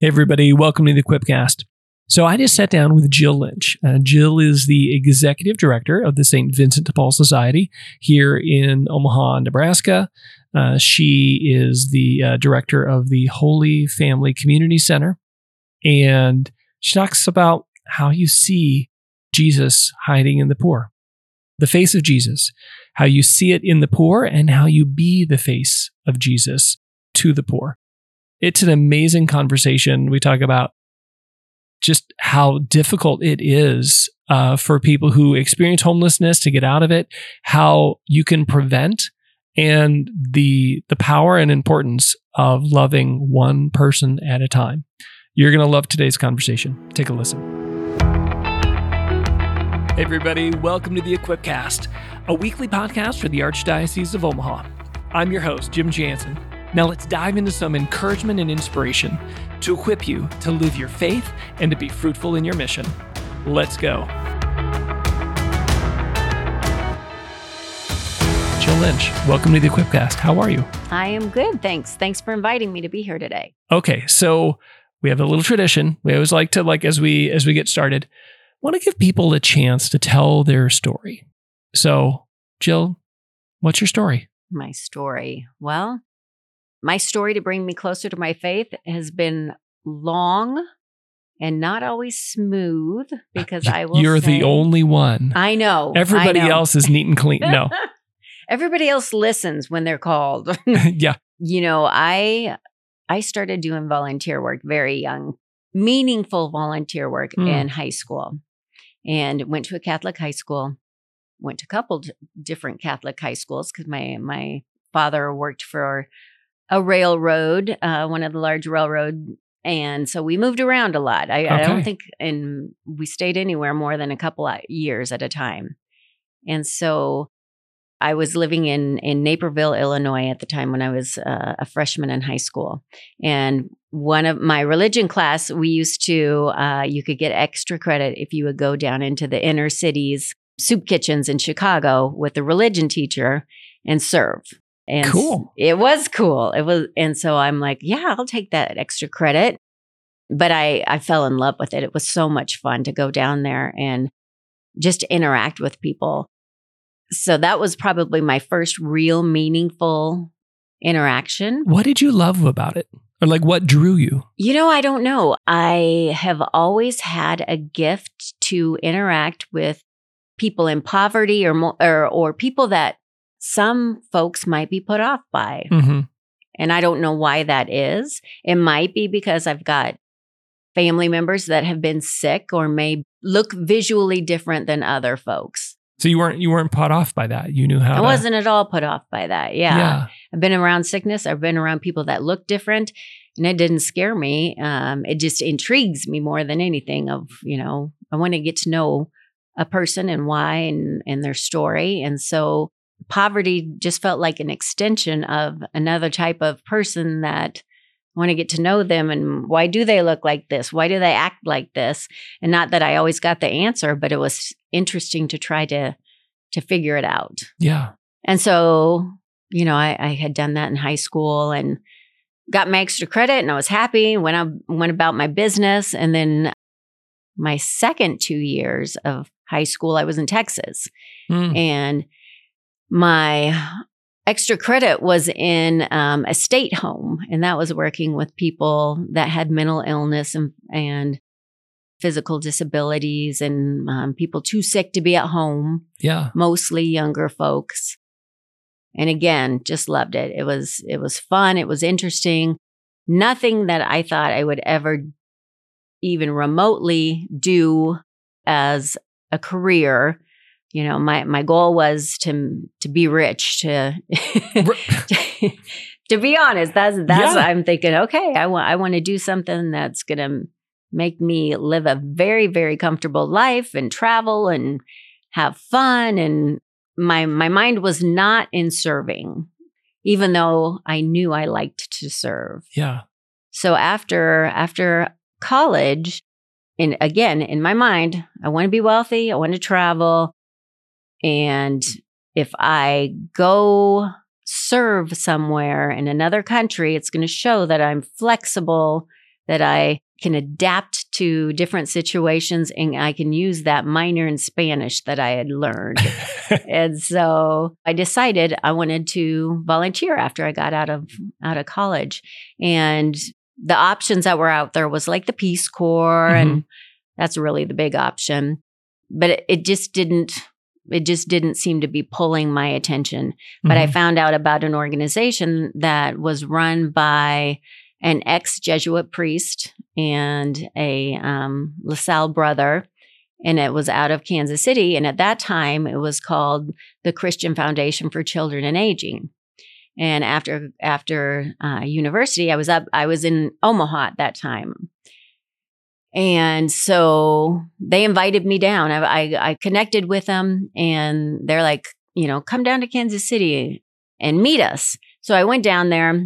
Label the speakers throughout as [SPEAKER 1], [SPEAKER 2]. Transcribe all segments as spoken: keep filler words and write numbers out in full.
[SPEAKER 1] Hey everybody, welcome to the Quipcast. So I just sat down with Jill Lynch. Uh, Jill is the executive director of the Saint Vincent de Paul Society here in Omaha, Nebraska. Uh, she is the uh, director of the Holy Family Community Center. And she talks about how you see Jesus hiding in the poor, the face of Jesus, how you see it in the poor and how you be the face of Jesus to the poor. It's an amazing conversation. We talk about just how difficult it is uh, for people who experience homelessness to get out of it, how you can prevent, and the the power and importance of loving one person at a time. You're going to love today's conversation. Take a listen. Hey everybody, welcome to the Equipcast, a weekly podcast for the Archdiocese of Omaha. I'm your host, Jim Jansen. Now let's dive into some encouragement and inspiration to equip you to live your faith and to be fruitful in your mission. Let's go. Jill Lynch, welcome to the Equipcast. How are you?
[SPEAKER 2] I am good, thanks. Thanks for inviting me to be here today.
[SPEAKER 1] Okay, so we have a little tradition. We always like to, like as we as we get started, want to give people a chance to tell their story. So, Jill, what's your story?
[SPEAKER 2] My story. Well, my story to bring me closer to my faith has been long and not always smooth because I will
[SPEAKER 1] You're
[SPEAKER 2] say,
[SPEAKER 1] the only one.
[SPEAKER 2] I know.
[SPEAKER 1] Everybody
[SPEAKER 2] I know.
[SPEAKER 1] else is neat and clean. No.
[SPEAKER 2] Everybody else listens when they're called.
[SPEAKER 1] Yeah.
[SPEAKER 2] You know, I I started doing volunteer work very young, meaningful volunteer work
[SPEAKER 1] Mm.
[SPEAKER 2] in high school, and went to a Catholic high school. Went to a couple d- different Catholic high schools because my my father worked for a railroad, uh, one of the large railroad. And so we moved around a lot. I, I
[SPEAKER 1] Okay.
[SPEAKER 2] don't think, and we stayed anywhere more than a couple of years at a time. And so I was living in, in Naperville, Illinois at the time when I was uh, a freshman in high school. And one of my religion class, we used to, uh, you could get extra credit if you would go down into the inner cities, soup kitchens in Chicago with the religion teacher and serve. And
[SPEAKER 1] Cool.
[SPEAKER 2] It was cool. It was, and so I'm like, yeah, I'll take that extra credit. But I, I fell in love with it. It was so much fun to go down there and just interact with people. So that was probably my first real meaningful interaction.
[SPEAKER 1] What did you love about it? Or like what drew you?
[SPEAKER 2] You know, I don't know. I have always had a gift to interact with people in poverty or mo- or, or people that some folks might be put off by.
[SPEAKER 1] Mm-hmm.
[SPEAKER 2] And I don't know why that is. It might be because I've got family members that have been sick or may look visually different than other folks.
[SPEAKER 1] So you weren't you weren't put off by that. You knew how
[SPEAKER 2] I
[SPEAKER 1] to,
[SPEAKER 2] wasn't at all put off by that. Yeah.
[SPEAKER 1] Yeah.
[SPEAKER 2] I've been around sickness. I've been around people that look different, and it didn't scare me. Um, it just intrigues me more than anything of, you know, I want to get to know a person and why and, and their story. And so poverty just felt like an extension of another type of person that I want to get to know them. And why do they look like this? Why do they act like this? And not that I always got the answer, but it was interesting to try to to figure it out.
[SPEAKER 1] Yeah.
[SPEAKER 2] And so, you know, I, I had done that in high school and got my extra credit, and I was happy. Went I went about my business, and then my second two years of high school, I was in Texas,
[SPEAKER 1] Mm.
[SPEAKER 2] and my extra credit was in um, a state home, and that was working with people that had mental illness and, and physical disabilities and um, people too sick to be at home,
[SPEAKER 1] Yeah.
[SPEAKER 2] mostly younger folks. And again, just loved it. It was it was fun. It was interesting. Nothing that I thought I would ever even remotely do as a career. You know, my, my goal was to to be rich, to to, to be honest. That's that's
[SPEAKER 1] Yeah.
[SPEAKER 2] I'm thinking, okay, I want I want to do something that's gonna make me live a very, very comfortable life and travel and have fun. And my my mind was not in serving, even though I knew I liked to serve.
[SPEAKER 1] Yeah.
[SPEAKER 2] So after after college, and again, in my mind, I want to be wealthy, I want to travel. And if I go serve somewhere in another country, it's going to show that I'm flexible, that I can adapt to different situations and I can use that minor in Spanish that I had learned. And so I decided I wanted to volunteer after I got out of out of college. And the options that were out there was like the Peace Corps, mm-hmm. and that's really the big option. But it, it just didn't it just didn't seem to be pulling my attention. But mm-hmm. I found out about an organization that was run by an ex-Jesuit priest and a um, LaSalle brother, and it was out of Kansas City. And at that time, it was called the Christian Foundation for Children and Aging. And after after uh, university, I was up. I was in Omaha at that time, and so they invited me down. I, I, I connected with them, and they're like, you know, come down to Kansas City and meet us. So I went down there.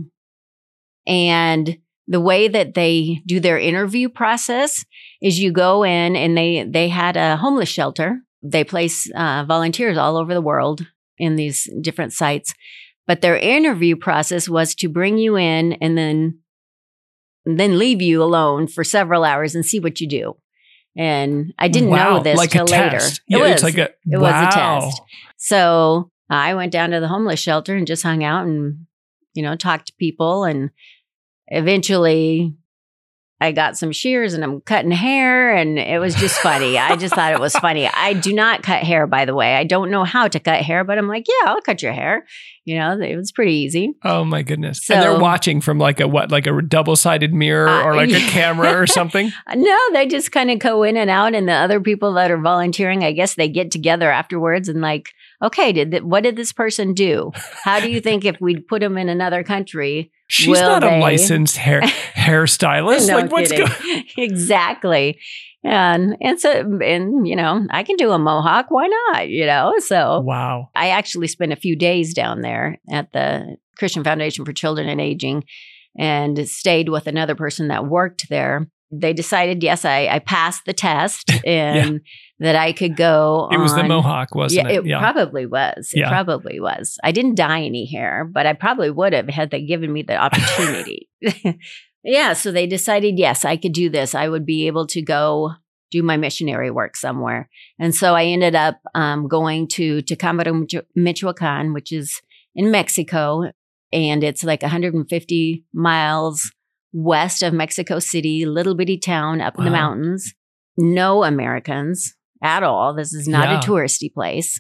[SPEAKER 2] And the way that they do their interview process is you go in and they they had a homeless shelter. They place uh, volunteers all over the world in these different sites. But their interview process was to bring you in and then, and then leave you alone for several hours and see what you do. And I didn't
[SPEAKER 1] wow,
[SPEAKER 2] know this
[SPEAKER 1] like
[SPEAKER 2] till later.
[SPEAKER 1] Yeah,
[SPEAKER 2] it was
[SPEAKER 1] it's like a,
[SPEAKER 2] it
[SPEAKER 1] wow.
[SPEAKER 2] was a test. So I went down to the homeless shelter and just hung out and, you know, talked to people. And eventually I got some shears and I'm cutting hair, and it was just funny. I just thought it was funny. I do not cut hair, by the way. I don't know how to cut hair, but I'm like, yeah, I'll cut your hair. You know, it was pretty easy.
[SPEAKER 1] Oh my goodness.
[SPEAKER 2] So,
[SPEAKER 1] and they're watching from like a, what, like a double-sided mirror uh, or like yeah. a camera or something?
[SPEAKER 2] No, they just kind of go in and out. And the other people that are volunteering, I guess they get together afterwards and like, okay, did th- what did this person do? How do you think if we put them in another country,
[SPEAKER 1] she's
[SPEAKER 2] will
[SPEAKER 1] not
[SPEAKER 2] they...
[SPEAKER 1] a licensed hair hairstylist.
[SPEAKER 2] No
[SPEAKER 1] like what's
[SPEAKER 2] kidding.
[SPEAKER 1] going?
[SPEAKER 2] Exactly. And and so and you know, I can do a mohawk. Why not? You know, so
[SPEAKER 1] wow.
[SPEAKER 2] I actually spent a few days down there at the Christian Foundation for Children and Aging, and stayed with another person that worked there. They decided, yes, I, I passed the test and yeah. that I could go
[SPEAKER 1] It
[SPEAKER 2] on,
[SPEAKER 1] was the mohawk, wasn't
[SPEAKER 2] yeah,
[SPEAKER 1] it?
[SPEAKER 2] It yeah. probably was. It
[SPEAKER 1] yeah.
[SPEAKER 2] probably was. I didn't dye any hair, but I probably would have had they given me the opportunity. Yeah, so they decided, yes, I could do this. I would be able to go do my missionary work somewhere. And so I ended up um, going to Tecámbaro, Michoacan, which is in Mexico. And it's like one hundred fifty miles west of Mexico City, little bitty town up in wow. the mountains. No Americans at all. This is not yeah. a touristy place.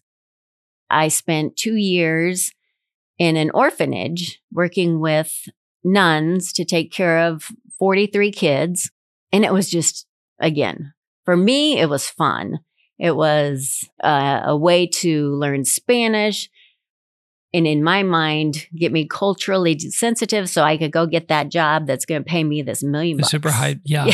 [SPEAKER 2] I spent two years in an orphanage working with nuns to take care of forty-three kids. And it was just, again, for me, it was fun. It was uh, a way to learn Spanish. And in my mind, get me culturally sensitive so I could go get that job that's going to pay me this million bucks.
[SPEAKER 1] Super high, yeah.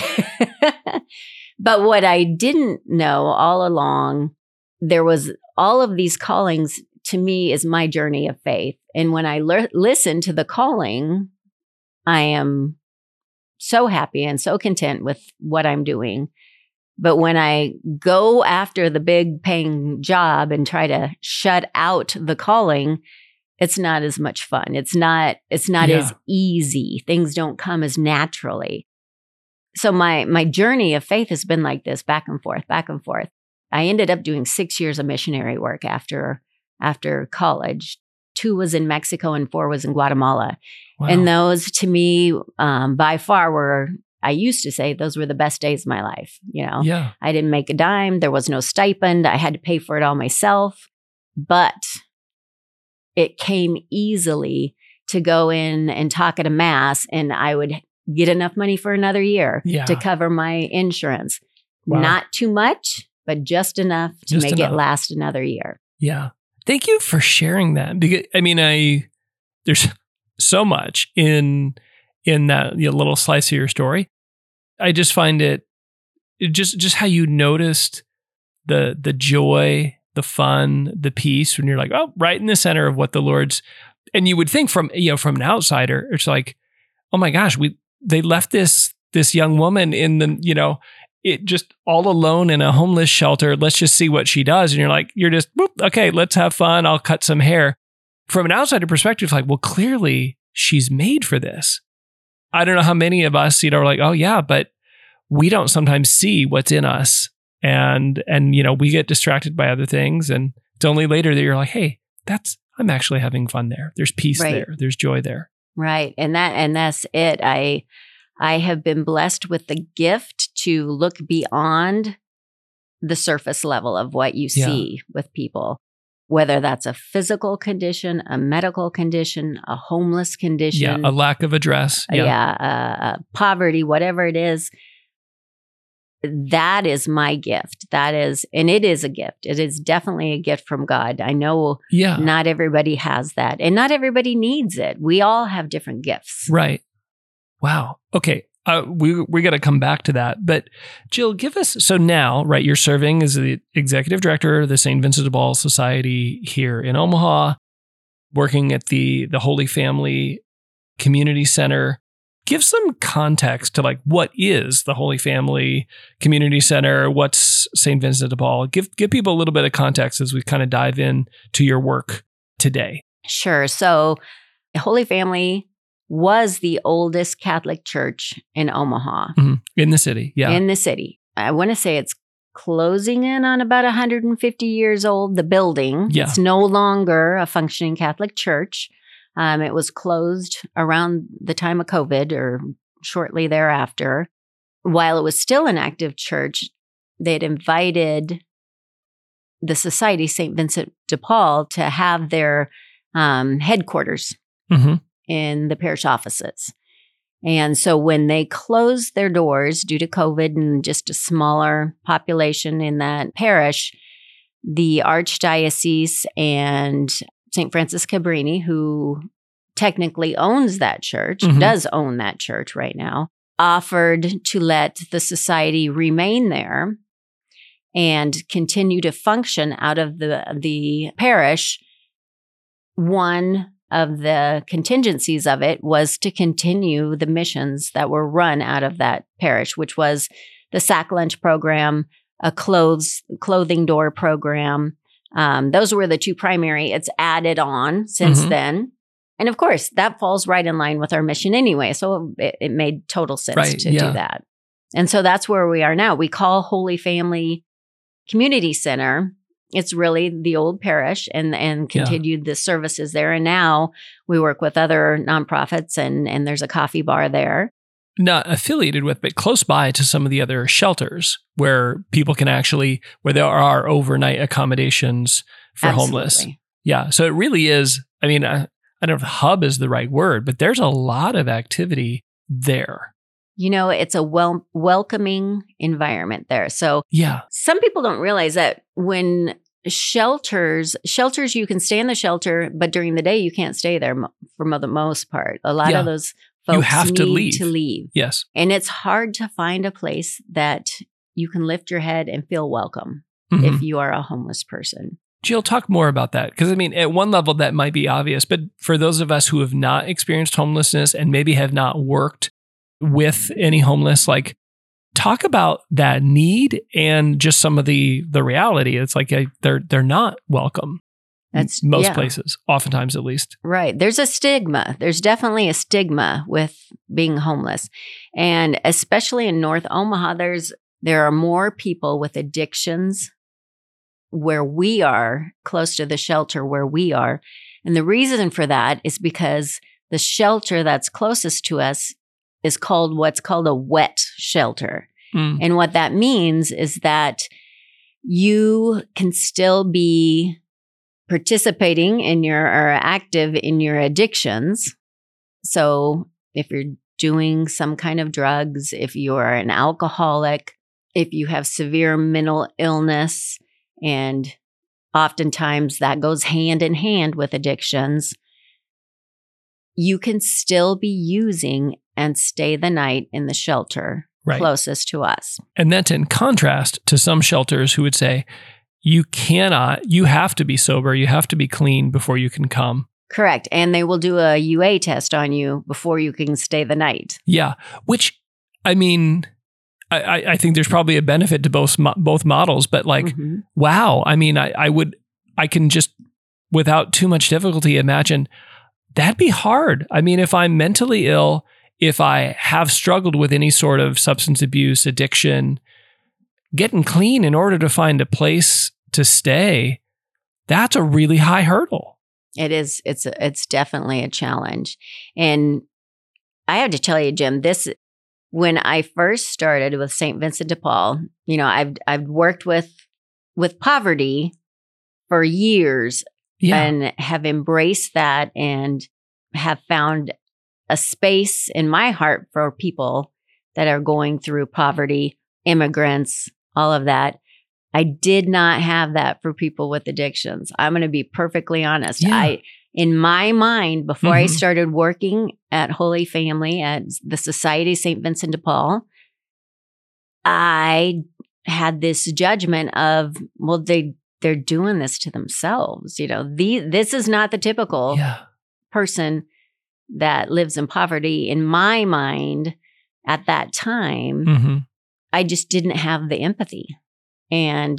[SPEAKER 2] But what I didn't know all along, there was all of these callings to me is my journey of faith. And when I le- listen to the calling, I am so happy and so content with what I'm doing. But when I go after the big paying job and try to shut out the calling, it's not as much fun. It's not, it's not yeah. as easy. Things don't come as naturally. So my, my journey of faith has been like this, back and forth, back and forth. I ended up doing six years of missionary work after, after college. Two was in Mexico and four was in Guatemala. Wow. And those to me, um, by far were, I used to say those were the best days of my life. You know,
[SPEAKER 1] yeah.
[SPEAKER 2] I didn't make a dime. There was no stipend. I had to pay for it all myself, but it came easily to go in and talk at a mass, and I would get enough money for another year yeah. to cover my insurance. Wow. Not too much, but just enough to just make enough. It last another year.
[SPEAKER 1] Yeah. Thank you for sharing that. Because I mean, I there's so much in in that you know, little slice of your story. I just find it, it just just how you noticed the the joy, the fun, the peace when you're like, oh, right in the center of what the Lord's, and you would think from you know from an outsider, it's like, oh my gosh, we they left this this young woman in the you know. It just all alone in a homeless shelter. Let's just see what she does. And you're like, you're just, whoop, okay, let's have fun. I'll cut some hair. From an outsider perspective, like, well, clearly she's made for this. I don't know how many of us, you know, are like, oh yeah, but we don't sometimes see what's in us. And, and, you know, we get distracted by other things. And it's only later that you're like, hey, that's, I'm actually having fun there. There's peace
[SPEAKER 2] Right.
[SPEAKER 1] there. There's joy there.
[SPEAKER 2] Right. And that, and that's it. I, I have been blessed with the gift to look beyond the surface level of what you
[SPEAKER 1] Yeah.
[SPEAKER 2] see with people, whether that's a physical condition, a medical condition, a homeless condition.
[SPEAKER 1] Yeah. A lack of address.
[SPEAKER 2] Uh,
[SPEAKER 1] Yeah.
[SPEAKER 2] yeah, uh, uh, poverty, whatever it is. That is my gift. That is, and it is a gift. It is definitely a gift from God. I know
[SPEAKER 1] Yeah.
[SPEAKER 2] not everybody has that, and not everybody needs it. We all have different gifts.
[SPEAKER 1] Right. Wow. Okay. Uh, we we got to come back to that. But Jill, give us, so now, right, you're serving as the executive director of the Saint Vincent de Paul Society here in Omaha, working at the, the Holy Family Community Center. Give some context to like, what is the Holy Family Community Center? What's Saint Vincent de Paul? Give, give people a little bit of context as we kind of dive in to your work today.
[SPEAKER 2] Sure. So, Holy Family was the oldest Catholic church in Omaha,
[SPEAKER 1] Mm-hmm. In the city. Yeah.
[SPEAKER 2] in the city. I want to say it's closing in on about one hundred fifty years old, the building.
[SPEAKER 1] Yeah.
[SPEAKER 2] It's no longer a functioning Catholic church. Um, it was closed around the time of COVID or shortly thereafter. While it was still an active church, they'd invited the Society, Saint Vincent de Paul, to have their um, headquarters
[SPEAKER 1] Mm-hmm.
[SPEAKER 2] in the parish offices. And so when they closed their doors due to COVID and just a smaller population in that parish, the Archdiocese and Saint Francis Cabrini, who technically owns that church,
[SPEAKER 1] Mhm.
[SPEAKER 2] does own that church right now, offered to let the society remain there and continue to function out of the, the parish. One of the contingencies of it was to continue the missions that were run out of that parish, which was the sack lunch program, a clothes clothing door program. Um, those were the two primary. It's added on since
[SPEAKER 1] Mhm.
[SPEAKER 2] then. And of course, that falls right in line with our mission anyway. So it, it made total sense
[SPEAKER 1] Right,
[SPEAKER 2] to
[SPEAKER 1] yeah.
[SPEAKER 2] do that. And so that's where we are now. We call Holy Family Community Center. It's really the old parish and, and
[SPEAKER 1] Yeah.
[SPEAKER 2] continued the services there. And now we work with other nonprofits and, and there's a coffee bar there.
[SPEAKER 1] Not affiliated with, but close by to some of the other shelters where people can actually, where there are overnight accommodations for homeless.
[SPEAKER 2] Absolutely.
[SPEAKER 1] Yeah. So it really is, I mean, I, I don't know if hub is the right word, but there's a lot of activity there.
[SPEAKER 2] You know, it's a wel- welcoming environment there. So
[SPEAKER 1] Yeah.
[SPEAKER 2] some people don't realize that when shelters, shelters, you can stay in the shelter, but during the day, you can't stay there mo- for mo- the most part. A lot
[SPEAKER 1] Yeah.
[SPEAKER 2] of those folks
[SPEAKER 1] You have
[SPEAKER 2] need
[SPEAKER 1] to leave.
[SPEAKER 2] to leave.
[SPEAKER 1] Yes.
[SPEAKER 2] And it's hard to find a place that you can lift your head and feel welcome
[SPEAKER 1] Mhm.
[SPEAKER 2] if you are a homeless person.
[SPEAKER 1] Jill, talk more about that. Because I mean, at one level, that might be obvious, but for those of us who have not experienced homelessness and maybe have not worked with any homeless, like talk about that need and just some of the the reality. It's like uh, they're they're not welcome.
[SPEAKER 2] That's
[SPEAKER 1] most
[SPEAKER 2] yeah.
[SPEAKER 1] places, oftentimes at least.
[SPEAKER 2] Right. There's a stigma. There's definitely a stigma with being homeless. And especially in North Omaha, there's there are more people with addictions where we are, close to the shelter where we are. And the reason for that is because the shelter that's closest to us is called what's called a wet shelter.
[SPEAKER 1] Mm.
[SPEAKER 2] And what that means is that you can still be participating in your or active in your addictions. So if you're doing some kind of drugs, if you are an alcoholic, if you have severe mental illness, and oftentimes that goes hand in hand with addictions, you can still be using and stay the night in the shelter
[SPEAKER 1] Right.
[SPEAKER 2] closest to us.
[SPEAKER 1] And that's in contrast to some shelters who would say, you cannot, you have to be sober, you have to be clean before you can come.
[SPEAKER 2] Correct. And they will do a U A test on you before you can stay the night.
[SPEAKER 1] Yeah. Which, I mean, I, I I think there's probably a benefit to both mo- both models, but like,
[SPEAKER 2] Mhm.
[SPEAKER 1] wow. I mean, I, I would, I can just, without too much difficulty, imagine that'd be hard. I mean, if I'm mentally ill, if I have struggled with any sort of substance abuse, addiction, getting clean in order to find a place to stay, that's a really high hurdle.
[SPEAKER 2] It is. It's it's definitely a challenge. And I have to tell you, Jim, this, when I first started with Saint Vincent de Paul, you know, I've I've worked with with poverty for years
[SPEAKER 1] Yeah.
[SPEAKER 2] and have embraced that and have found a space in my heart for people that are going through poverty, immigrants, all of that. I did not have that for people with addictions. I'm going to be perfectly honest.
[SPEAKER 1] Yeah.
[SPEAKER 2] I, in my mind, before I
[SPEAKER 1] Mhm.
[SPEAKER 2] started working at Holy Family at the Society of Saint Vincent de Paul, I had this judgment of, well, they they're doing this to themselves. You know, the this is not the typical
[SPEAKER 1] Yeah.
[SPEAKER 2] person that lives in poverty. In my mind, at that time,
[SPEAKER 1] hmm
[SPEAKER 2] I just didn't have the empathy. And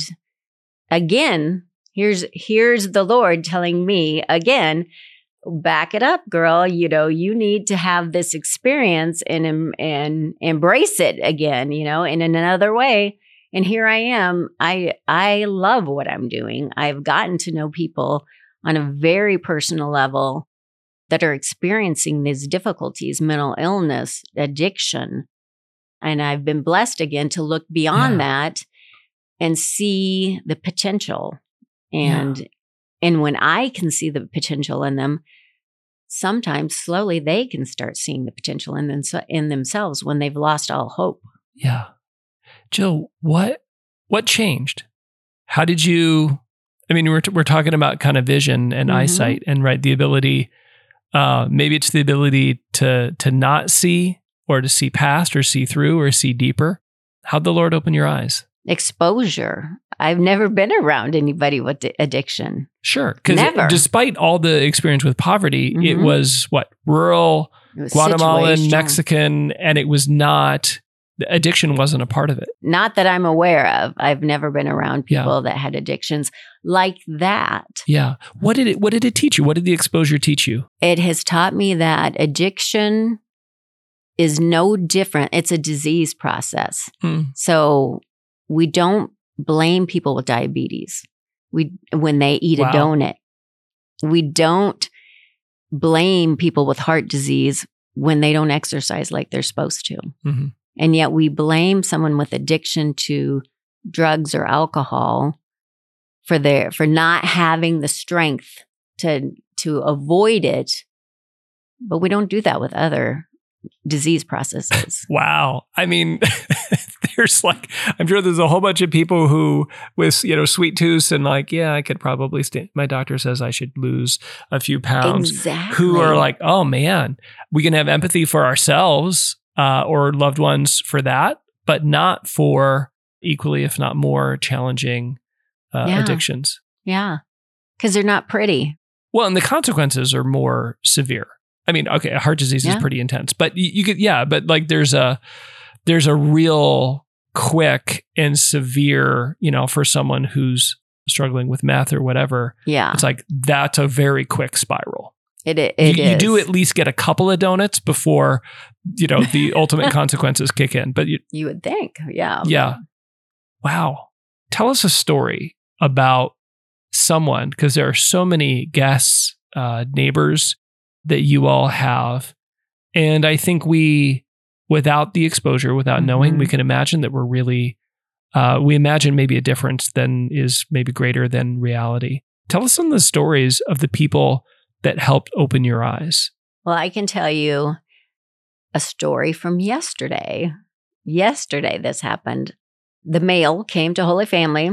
[SPEAKER 2] again, here's here's the Lord telling me again, back it up, girl. You know, you need to have this experience and em- and embrace it again, you know, in another way. And here I am. I I love what I'm doing. I've gotten to know people on a very personal level that are experiencing these difficulties, mental illness, addiction. And I've been blessed again to look beyond
[SPEAKER 1] Yeah.
[SPEAKER 2] that and see the potential. And
[SPEAKER 1] Yeah.
[SPEAKER 2] and when I can see the potential in them, sometimes slowly they can start seeing the potential in, them, in themselves when they've lost all hope.
[SPEAKER 1] Yeah. Jill, what what changed? How did you? I mean, we're t- we're talking about kind of vision and
[SPEAKER 2] Mhm.
[SPEAKER 1] eyesight, and right, the ability. Uh, maybe it's the ability to to not see, or to see past, or see through, or see deeper. How'd the Lord open your eyes?
[SPEAKER 2] Exposure. I've never been around anybody with di- addiction.
[SPEAKER 1] Sure, because
[SPEAKER 2] Never.
[SPEAKER 1] despite all the experience with poverty, it
[SPEAKER 2] Mhm.
[SPEAKER 1] was what, rural,
[SPEAKER 2] It was
[SPEAKER 1] Guatemalan,
[SPEAKER 2] situational.
[SPEAKER 1] Mexican, and it was not. Addiction wasn't a part of it.
[SPEAKER 2] Not that I'm aware of. I've never been around
[SPEAKER 1] Yeah.
[SPEAKER 2] people that had addictions like that.
[SPEAKER 1] Yeah. What did it What did it teach you? What did the exposure teach you?
[SPEAKER 2] It has taught me that addiction is no different. It's a disease process.
[SPEAKER 1] Hmm.
[SPEAKER 2] So we don't blame people with diabetes we when they eat
[SPEAKER 1] Wow.
[SPEAKER 2] a donut. We don't blame people with heart disease when they don't exercise like they're supposed to.
[SPEAKER 1] Mm-hmm.
[SPEAKER 2] And yet we blame someone with addiction to drugs or alcohol for their for not having the strength to to avoid it. But we don't do that with other disease processes.
[SPEAKER 1] Wow. I mean, there's like, I'm sure there's a whole bunch of people who, with, you know, sweet tooths and like, yeah, I could probably stand. My doctor says I should lose a few pounds.
[SPEAKER 2] Exactly.
[SPEAKER 1] Who are like, oh man, we can have empathy for ourselves uh, or loved ones for that, but not for equally, if not more, challenging uh,
[SPEAKER 2] Yeah.
[SPEAKER 1] addictions.
[SPEAKER 2] Yeah. Because they're not pretty.
[SPEAKER 1] Well, and the consequences are more severe. I mean, okay, heart disease
[SPEAKER 2] Yeah.
[SPEAKER 1] is pretty intense, but you, you could, yeah, but like there's a, there's a real quick and severe, you know, for someone who's struggling with meth or whatever.
[SPEAKER 2] Yeah.
[SPEAKER 1] It's like, that's a very quick spiral.
[SPEAKER 2] It, it, it
[SPEAKER 1] you,
[SPEAKER 2] is.
[SPEAKER 1] you do at least get a couple of donuts before, you know, the ultimate consequences kick in. But you,
[SPEAKER 2] You would think. Yeah.
[SPEAKER 1] yeah. Wow. Tell us a story about someone, because there are so many guests, uh, neighbors that you all have. And I think we, without the exposure, without knowing,
[SPEAKER 2] Mhm.
[SPEAKER 1] we can imagine that we're really, uh, we imagine maybe a difference than is maybe greater than reality. Tell us some of the stories of the people that helped open your eyes.
[SPEAKER 2] Well, I can tell you a story from yesterday. Yesterday, this happened. The mail came to Holy Family,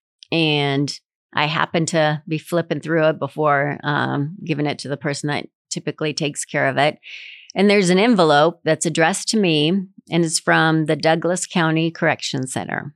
[SPEAKER 2] and I happened to be flipping through it before um, giving it to the person that typically takes care of it. And there's an envelope that's addressed to me, and it's from the Douglas County Correction Center.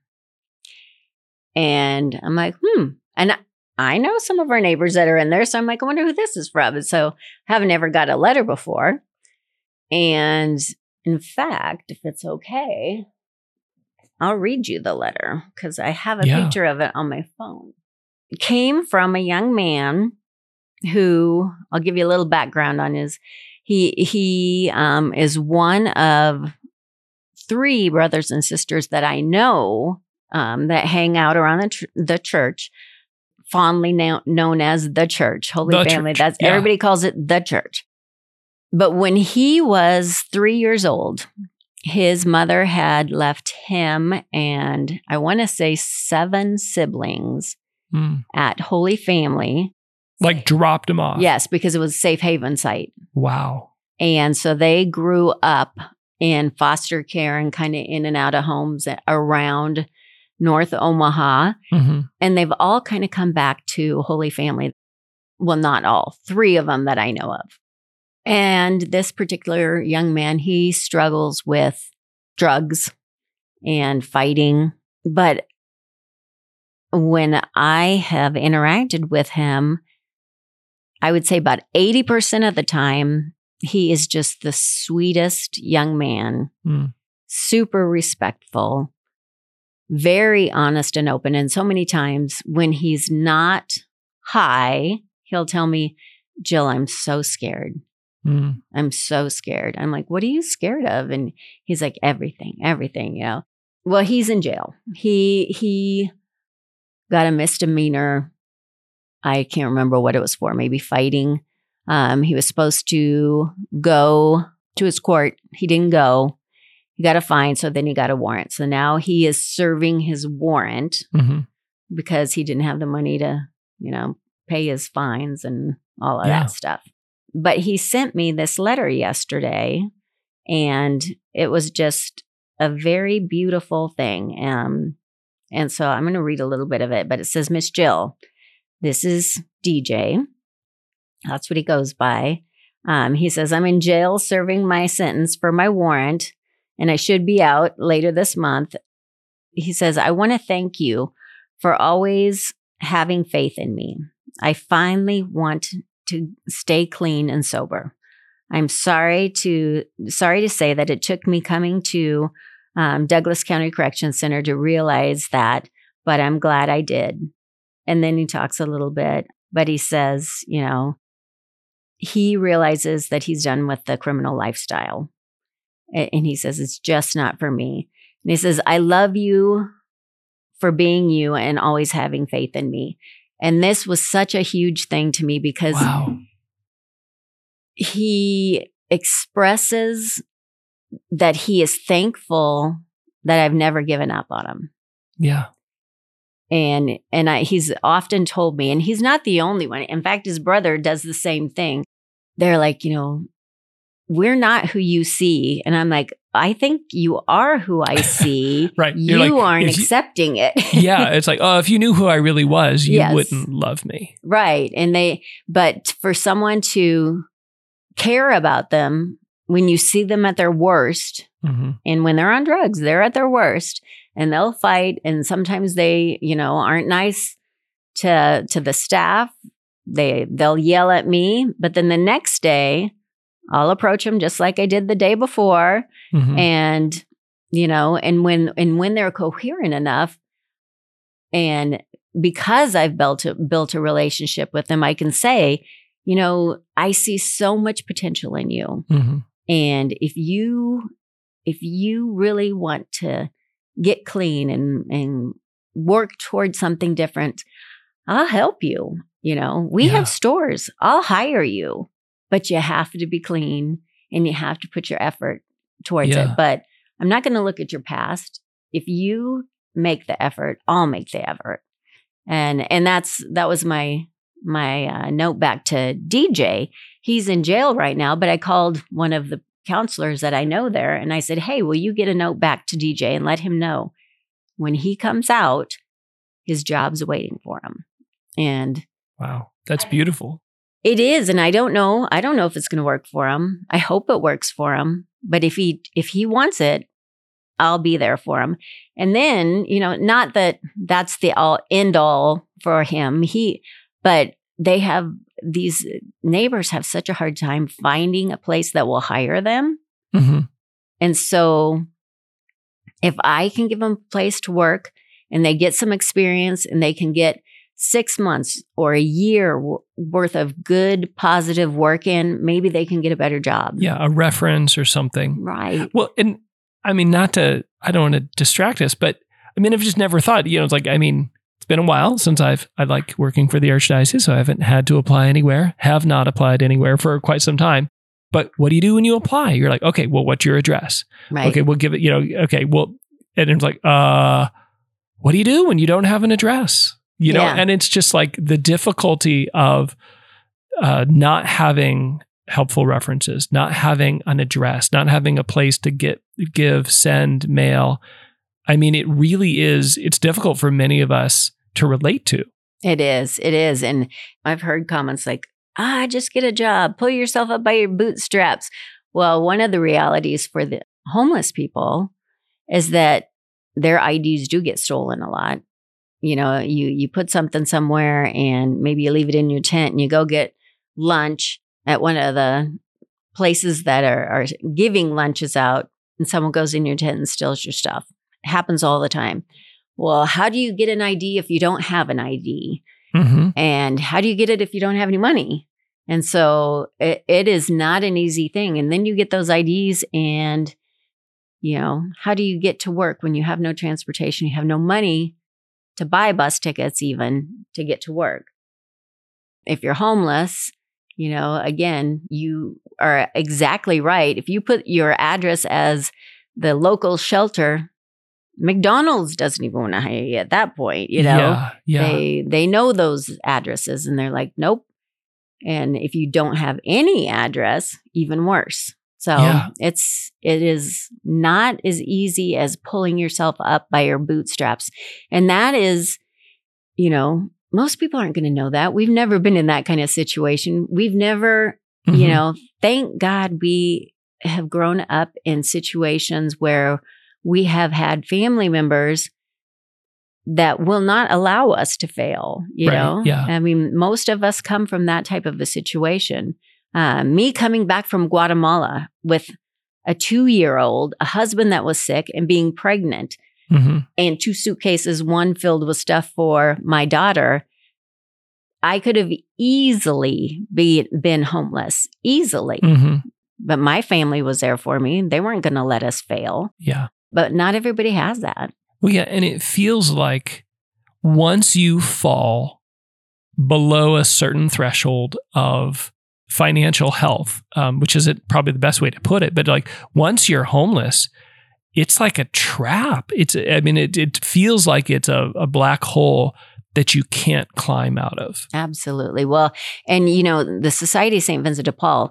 [SPEAKER 2] And I'm like, hmm. And I know some of our neighbors that are in there. So I'm like, I wonder who this is from. And so I haven't ever got a letter before. And in fact, if it's okay, I'll read you the letter because I have a
[SPEAKER 1] Yeah.
[SPEAKER 2] picture of it on my phone. It came from a young man who, I'll give you a little background on his. He he um, is one of three brothers and sisters that I know um, that hang out around the, ch- the church, fondly now known as the church, Holy
[SPEAKER 1] The
[SPEAKER 2] Family.
[SPEAKER 1] church,
[SPEAKER 2] That's
[SPEAKER 1] yeah.
[SPEAKER 2] everybody calls it the church. But when he was three years old, his mother had left him and I want to say seven siblings
[SPEAKER 1] Mm.
[SPEAKER 2] at Holy Family.
[SPEAKER 1] Like dropped him off.
[SPEAKER 2] Yes, because it was a safe haven site.
[SPEAKER 1] Wow.
[SPEAKER 2] And so they grew up in foster care and kind of in and out of homes around North Omaha.
[SPEAKER 1] Mm-hmm.
[SPEAKER 2] And they've all kind of come back to Holy Family. Well, not all, three of them that I know of. And this particular young man, he struggles with drugs and fighting. But when I have interacted with him, I would say about eighty percent of the time, he is just the sweetest young man,
[SPEAKER 1] Mm.
[SPEAKER 2] super respectful, very honest and open. And so many times when he's not high, he'll tell me, Jill, I'm so scared.
[SPEAKER 1] Mm.
[SPEAKER 2] I'm so scared. I'm like, what are you scared of? And he's like, everything, everything, you know. Well, he's in jail. He he got a misdemeanor. I can't remember what it was for, maybe fighting. Um, he was supposed to go to his court. He didn't go. He got a fine, so then he got a warrant. So now he is serving his warrant
[SPEAKER 1] Mm-hmm.
[SPEAKER 2] because he didn't have the money to, you know, pay his fines and all of
[SPEAKER 1] Yeah.
[SPEAKER 2] that stuff. But he sent me this letter yesterday, and it was just a very beautiful thing. Um, and so I'm going to read a little bit of it, but it says, Miss Jill, this is D J. That's what he goes by. Um, he says, I'm in jail serving my sentence for my warrant, and I should be out later this month. He says, I want to thank you for always having faith in me. I finally want to stay clean and sober. I'm sorry to sorry to say that it took me coming to um, Douglas County Correction Center to realize that, but I'm glad I did. And then he talks a little bit, but he says, you know, he realizes that he's done with the criminal lifestyle. And he says, it's just not for me. And he says, I love you for being you and always having faith in me. And this was such a huge thing to me because
[SPEAKER 1] Wow.
[SPEAKER 2] he expresses that he is thankful that I've never given up on him.
[SPEAKER 1] Yeah.
[SPEAKER 2] And and I, he's often told me, and he's not the only one. In fact, his brother does the same thing. They're like, you know, we're not who you see. And I'm like, I think you are who I see.
[SPEAKER 1] Right.
[SPEAKER 2] You
[SPEAKER 1] You're like,
[SPEAKER 2] aren't
[SPEAKER 1] if you-
[SPEAKER 2] accepting it.
[SPEAKER 1] Yeah. It's like, oh, if you knew who I really was, you
[SPEAKER 2] Yes.
[SPEAKER 1] wouldn't love me.
[SPEAKER 2] Right. And they, but for someone to care about them when you see them at their worst,
[SPEAKER 1] Mm-hmm.
[SPEAKER 2] and when they're on drugs, they're at their worst and they'll fight. And sometimes they, you know, aren't nice to, to the staff. They, they'll yell at me, but then the next day I'll approach them just like I did the day before.
[SPEAKER 1] Mm-hmm.
[SPEAKER 2] And, you know, and when, and when they're coherent enough, and because I've built a, built a relationship with them, I can say, you know, I see so much potential in you.
[SPEAKER 1] Mm-hmm.
[SPEAKER 2] And if you, if you really want to get clean and, and work towards something different, I'll help you. You know, we
[SPEAKER 1] Yeah.
[SPEAKER 2] have stores. I'll hire you, but you have to be clean and you have to put your effort towards
[SPEAKER 1] Yeah.
[SPEAKER 2] it. But I'm not going to look at your past. If you make the effort, I'll make the effort. And, and that's, that was my, my uh, note back to D J. He's in jail right now, but I called one of the counselors that I know there and I said, hey, will you get a note back to D J and let him know when he comes out, his job's waiting for him. And
[SPEAKER 1] Wow. That's beautiful.
[SPEAKER 2] it is. And I don't know. I don't know if it's going to work for him. I hope it works for him. But if he, if he wants it, I'll be there for him. And then, you know, not that that's the all end all for him. He, but they have, these neighbors have such a hard time finding a place that will hire them.
[SPEAKER 1] Mm-hmm.
[SPEAKER 2] And so if I can give them a place to work and they get some experience and they can get six months or a year w- worth of good, positive work in, maybe they can get a better job.
[SPEAKER 1] Yeah, a reference or something.
[SPEAKER 2] Right.
[SPEAKER 1] Well, and I mean, not to, I don't want to distract us, but I mean, I've just never thought, you know, it's like, I mean, it's been a while since I've, I like working for the Archdiocese, so I haven't had to apply anywhere, have not applied anywhere for quite some time. But what do you do when you apply? You're like, okay, well, what's your address?
[SPEAKER 2] Right.
[SPEAKER 1] Okay, we'll give it, you know, okay, well, and it's like, uh, what do you do when you don't have an address? You know,
[SPEAKER 2] Yeah.
[SPEAKER 1] and it's just like the difficulty of uh, not having helpful references, not having an address, not having a place to get, give, send, mail. I mean, it really is, it's difficult for many of us to relate to.
[SPEAKER 2] It is. It is. And I've heard comments like, ah, just get a job, pull yourself up by your bootstraps. Well, one of the realities for the homeless people is that their I Ds do get stolen a lot. You know, you you put something somewhere and maybe you leave it in your tent and you go get lunch at one of the places that are, are giving lunches out, and someone goes in your tent and steals your stuff. It happens all the time. Well, how do you get an I D if you don't have an I D?
[SPEAKER 1] Mm-hmm.
[SPEAKER 2] And how do you get it if you don't have any money? And so it, it is not an easy thing. And then you get those I Ds and, you know, how do you get to work when you have no transportation? You have no money to buy bus tickets even to get to work. If you're homeless, you know, again, you are exactly right. If you put your address as the local shelter, McDonald's doesn't even want to hire you at that point, you know.
[SPEAKER 1] Yeah, yeah.
[SPEAKER 2] They they know those addresses and they're like, nope. And if you don't have any address, even worse. So
[SPEAKER 1] Yeah.
[SPEAKER 2] it's it is not as easy as pulling yourself up by your bootstraps. And that is, you know, most people aren't going to know that. We've never been in that kind of situation. We've never,
[SPEAKER 1] Mhm.
[SPEAKER 2] you know, thank God we have grown up in situations where we have had family members that will not allow us to fail, you
[SPEAKER 1] Right,
[SPEAKER 2] know?
[SPEAKER 1] yeah.
[SPEAKER 2] I mean, most of us come from that type of a situation. Uh, me coming back from Guatemala with a two-year-old, a husband that was sick, and being pregnant,
[SPEAKER 1] Mm-hmm.
[SPEAKER 2] and two suitcases, one filled with stuff for my daughter, I could have easily be, been homeless, easily.
[SPEAKER 1] Mm-hmm.
[SPEAKER 2] But my family was there for me. They weren't going to let us fail.
[SPEAKER 1] Yeah.
[SPEAKER 2] But not everybody has that.
[SPEAKER 1] Well, yeah. And it feels like once you fall below a certain threshold of financial health, um, which is probably the best way to put it, but like once you're homeless, it's like a trap. It's, I mean, it, it feels like it's a, a black hole that you can't climb out of.
[SPEAKER 2] Absolutely. Well, and you know, the Society of Saint Vincent de Paul,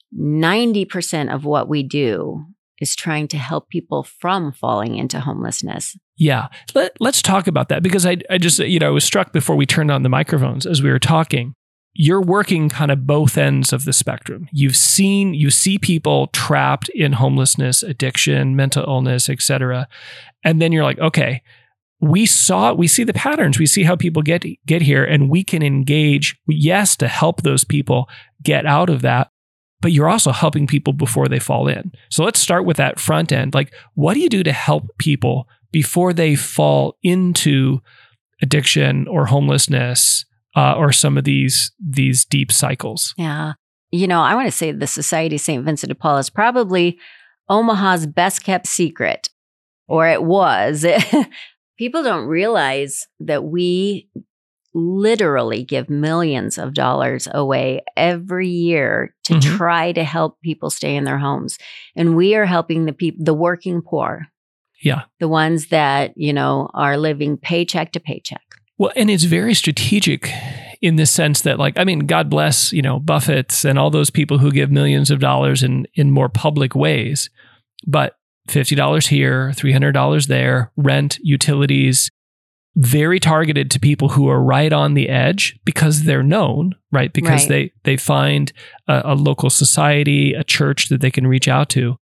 [SPEAKER 2] ninety percent of what we do is trying to help people from falling into homelessness.
[SPEAKER 1] Yeah. Let, let's talk about that because I, I just, you know, I was struck before we turned on the microphones as we were talking. You're working kind of both ends of the spectrum. You've seen, you see people trapped in homelessness, addiction, mental illness, et cetera. And then you're like, okay, we saw, we see the patterns. We see how people get, get here and we can engage, yes, to help those people get out of that. But you're also helping people before they fall in. So let's start with that front end. Like, what do you do to help people before they fall into addiction or homelessness uh, or some of these these deep cycles?
[SPEAKER 2] Yeah. You know, I want to say the Society of Saint Vincent de Paul is probably Omaha's best kept secret, or it was. People don't realize that we literally give millions of dollars away every year to
[SPEAKER 1] Mhm.
[SPEAKER 2] try to help people stay in their homes. And we are helping the people, the working poor,
[SPEAKER 1] Yeah.
[SPEAKER 2] the ones that, you know, are living paycheck to paycheck.
[SPEAKER 1] Well, and it's very strategic in the sense that, like, I mean, God bless, you know, Buffett's and all those people who give millions of dollars in, in more public ways. But fifty dollars here, three hundred dollars there, rent, utilities, very targeted to people who are right on the edge because they're known, right? Because
[SPEAKER 2] Right.
[SPEAKER 1] they they find a, a local society, a church that they can reach out to.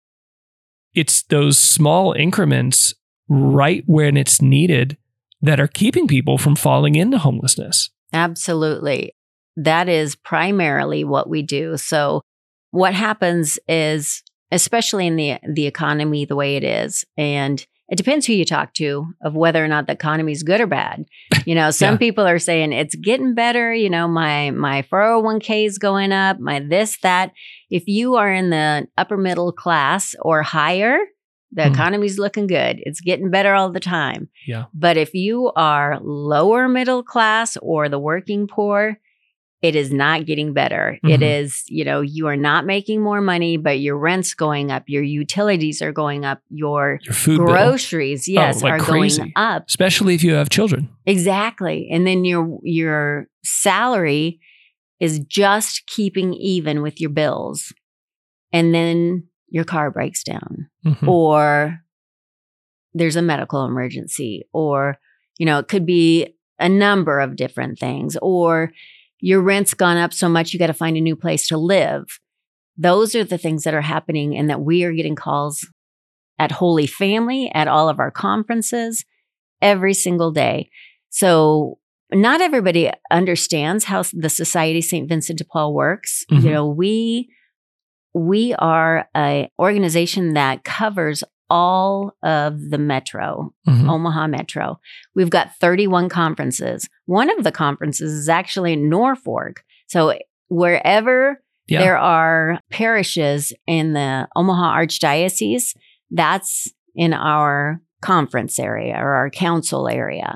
[SPEAKER 1] It's those small increments right when it's needed that are keeping people from falling into homelessness.
[SPEAKER 2] Absolutely. That is primarily what we do. So what happens is, especially in the the economy the way it is, and it depends who you talk to of whether or not the economy is good or bad. You know, some
[SPEAKER 1] Yeah.
[SPEAKER 2] people are saying it's getting better. You know, my my four oh one k is going up, my this, that. If you are in the upper middle class or higher, the
[SPEAKER 1] Mhm.
[SPEAKER 2] economy's looking good. It's getting better all the time.
[SPEAKER 1] Yeah.
[SPEAKER 2] But if you are lower middle class or the working poor, it is not getting better. It
[SPEAKER 1] Mhm.
[SPEAKER 2] is, you know, you are not making more money, but your rent's going up, your utilities are going up, your
[SPEAKER 1] Your food bill,
[SPEAKER 2] groceries, yes,
[SPEAKER 1] like
[SPEAKER 2] are
[SPEAKER 1] crazy.
[SPEAKER 2] going up.
[SPEAKER 1] especially if you have children.
[SPEAKER 2] Exactly. And then your your salary is just keeping even with your bills. And then your car breaks down,
[SPEAKER 1] Mhm.
[SPEAKER 2] or there's a medical emergency, or, you know, it could be a number of different things, or your rent's gone up so much you got to find a new place to live. Those are the things that are happening, and that we are getting calls at Holy Family, at all of our conferences, every single day. So not everybody understands how the Society Saint Vincent de Paul works.
[SPEAKER 1] Mhm.
[SPEAKER 2] You know, we we are a organization that covers all of the metro,
[SPEAKER 1] Mhm.
[SPEAKER 2] Omaha Metro. We've got thirty-one conferences. One of the conferences is actually in Norfolk. So wherever
[SPEAKER 1] Yeah.
[SPEAKER 2] there are parishes in the Omaha Archdiocese, that's in our conference area or our council area.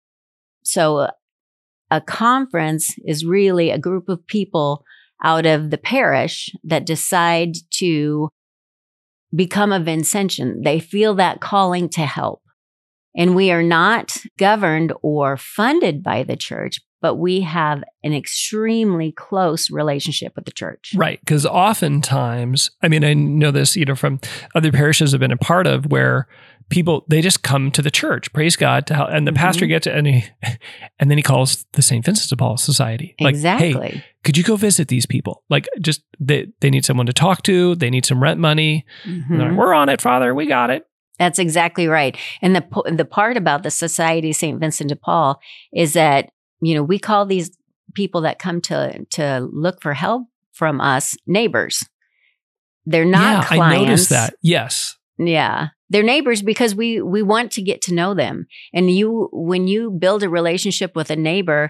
[SPEAKER 2] So a conference is really a group of people out of the parish that decide to become a Vincentian. They feel that calling to help. And we are not governed or funded by the church, but we have an extremely close relationship with the church.
[SPEAKER 1] Right. Because oftentimes, I mean, I know this, you know, from other parishes I've been a part of, where people, they just come to the church, praise God, to help, and the
[SPEAKER 2] Mhm.
[SPEAKER 1] pastor gets it, and he, and then he calls the Saint Vincent de Paul Society. Like,
[SPEAKER 2] Exactly.
[SPEAKER 1] hey, could you go visit these people? Like, just they they need someone to talk to. They need some rent money.
[SPEAKER 2] Mhm.
[SPEAKER 1] And they're like, we're on it, Father. We got it.
[SPEAKER 2] That's exactly right. And the po- the part about the Society Saint Vincent de Paul is that, you know, we call these people that come to to look for help from us neighbors. They're not
[SPEAKER 1] yeah,
[SPEAKER 2] clients.
[SPEAKER 1] I noticed that. Yes.
[SPEAKER 2] Yeah. They're neighbors because we we want to get to know them. And you when you build a relationship with a neighbor,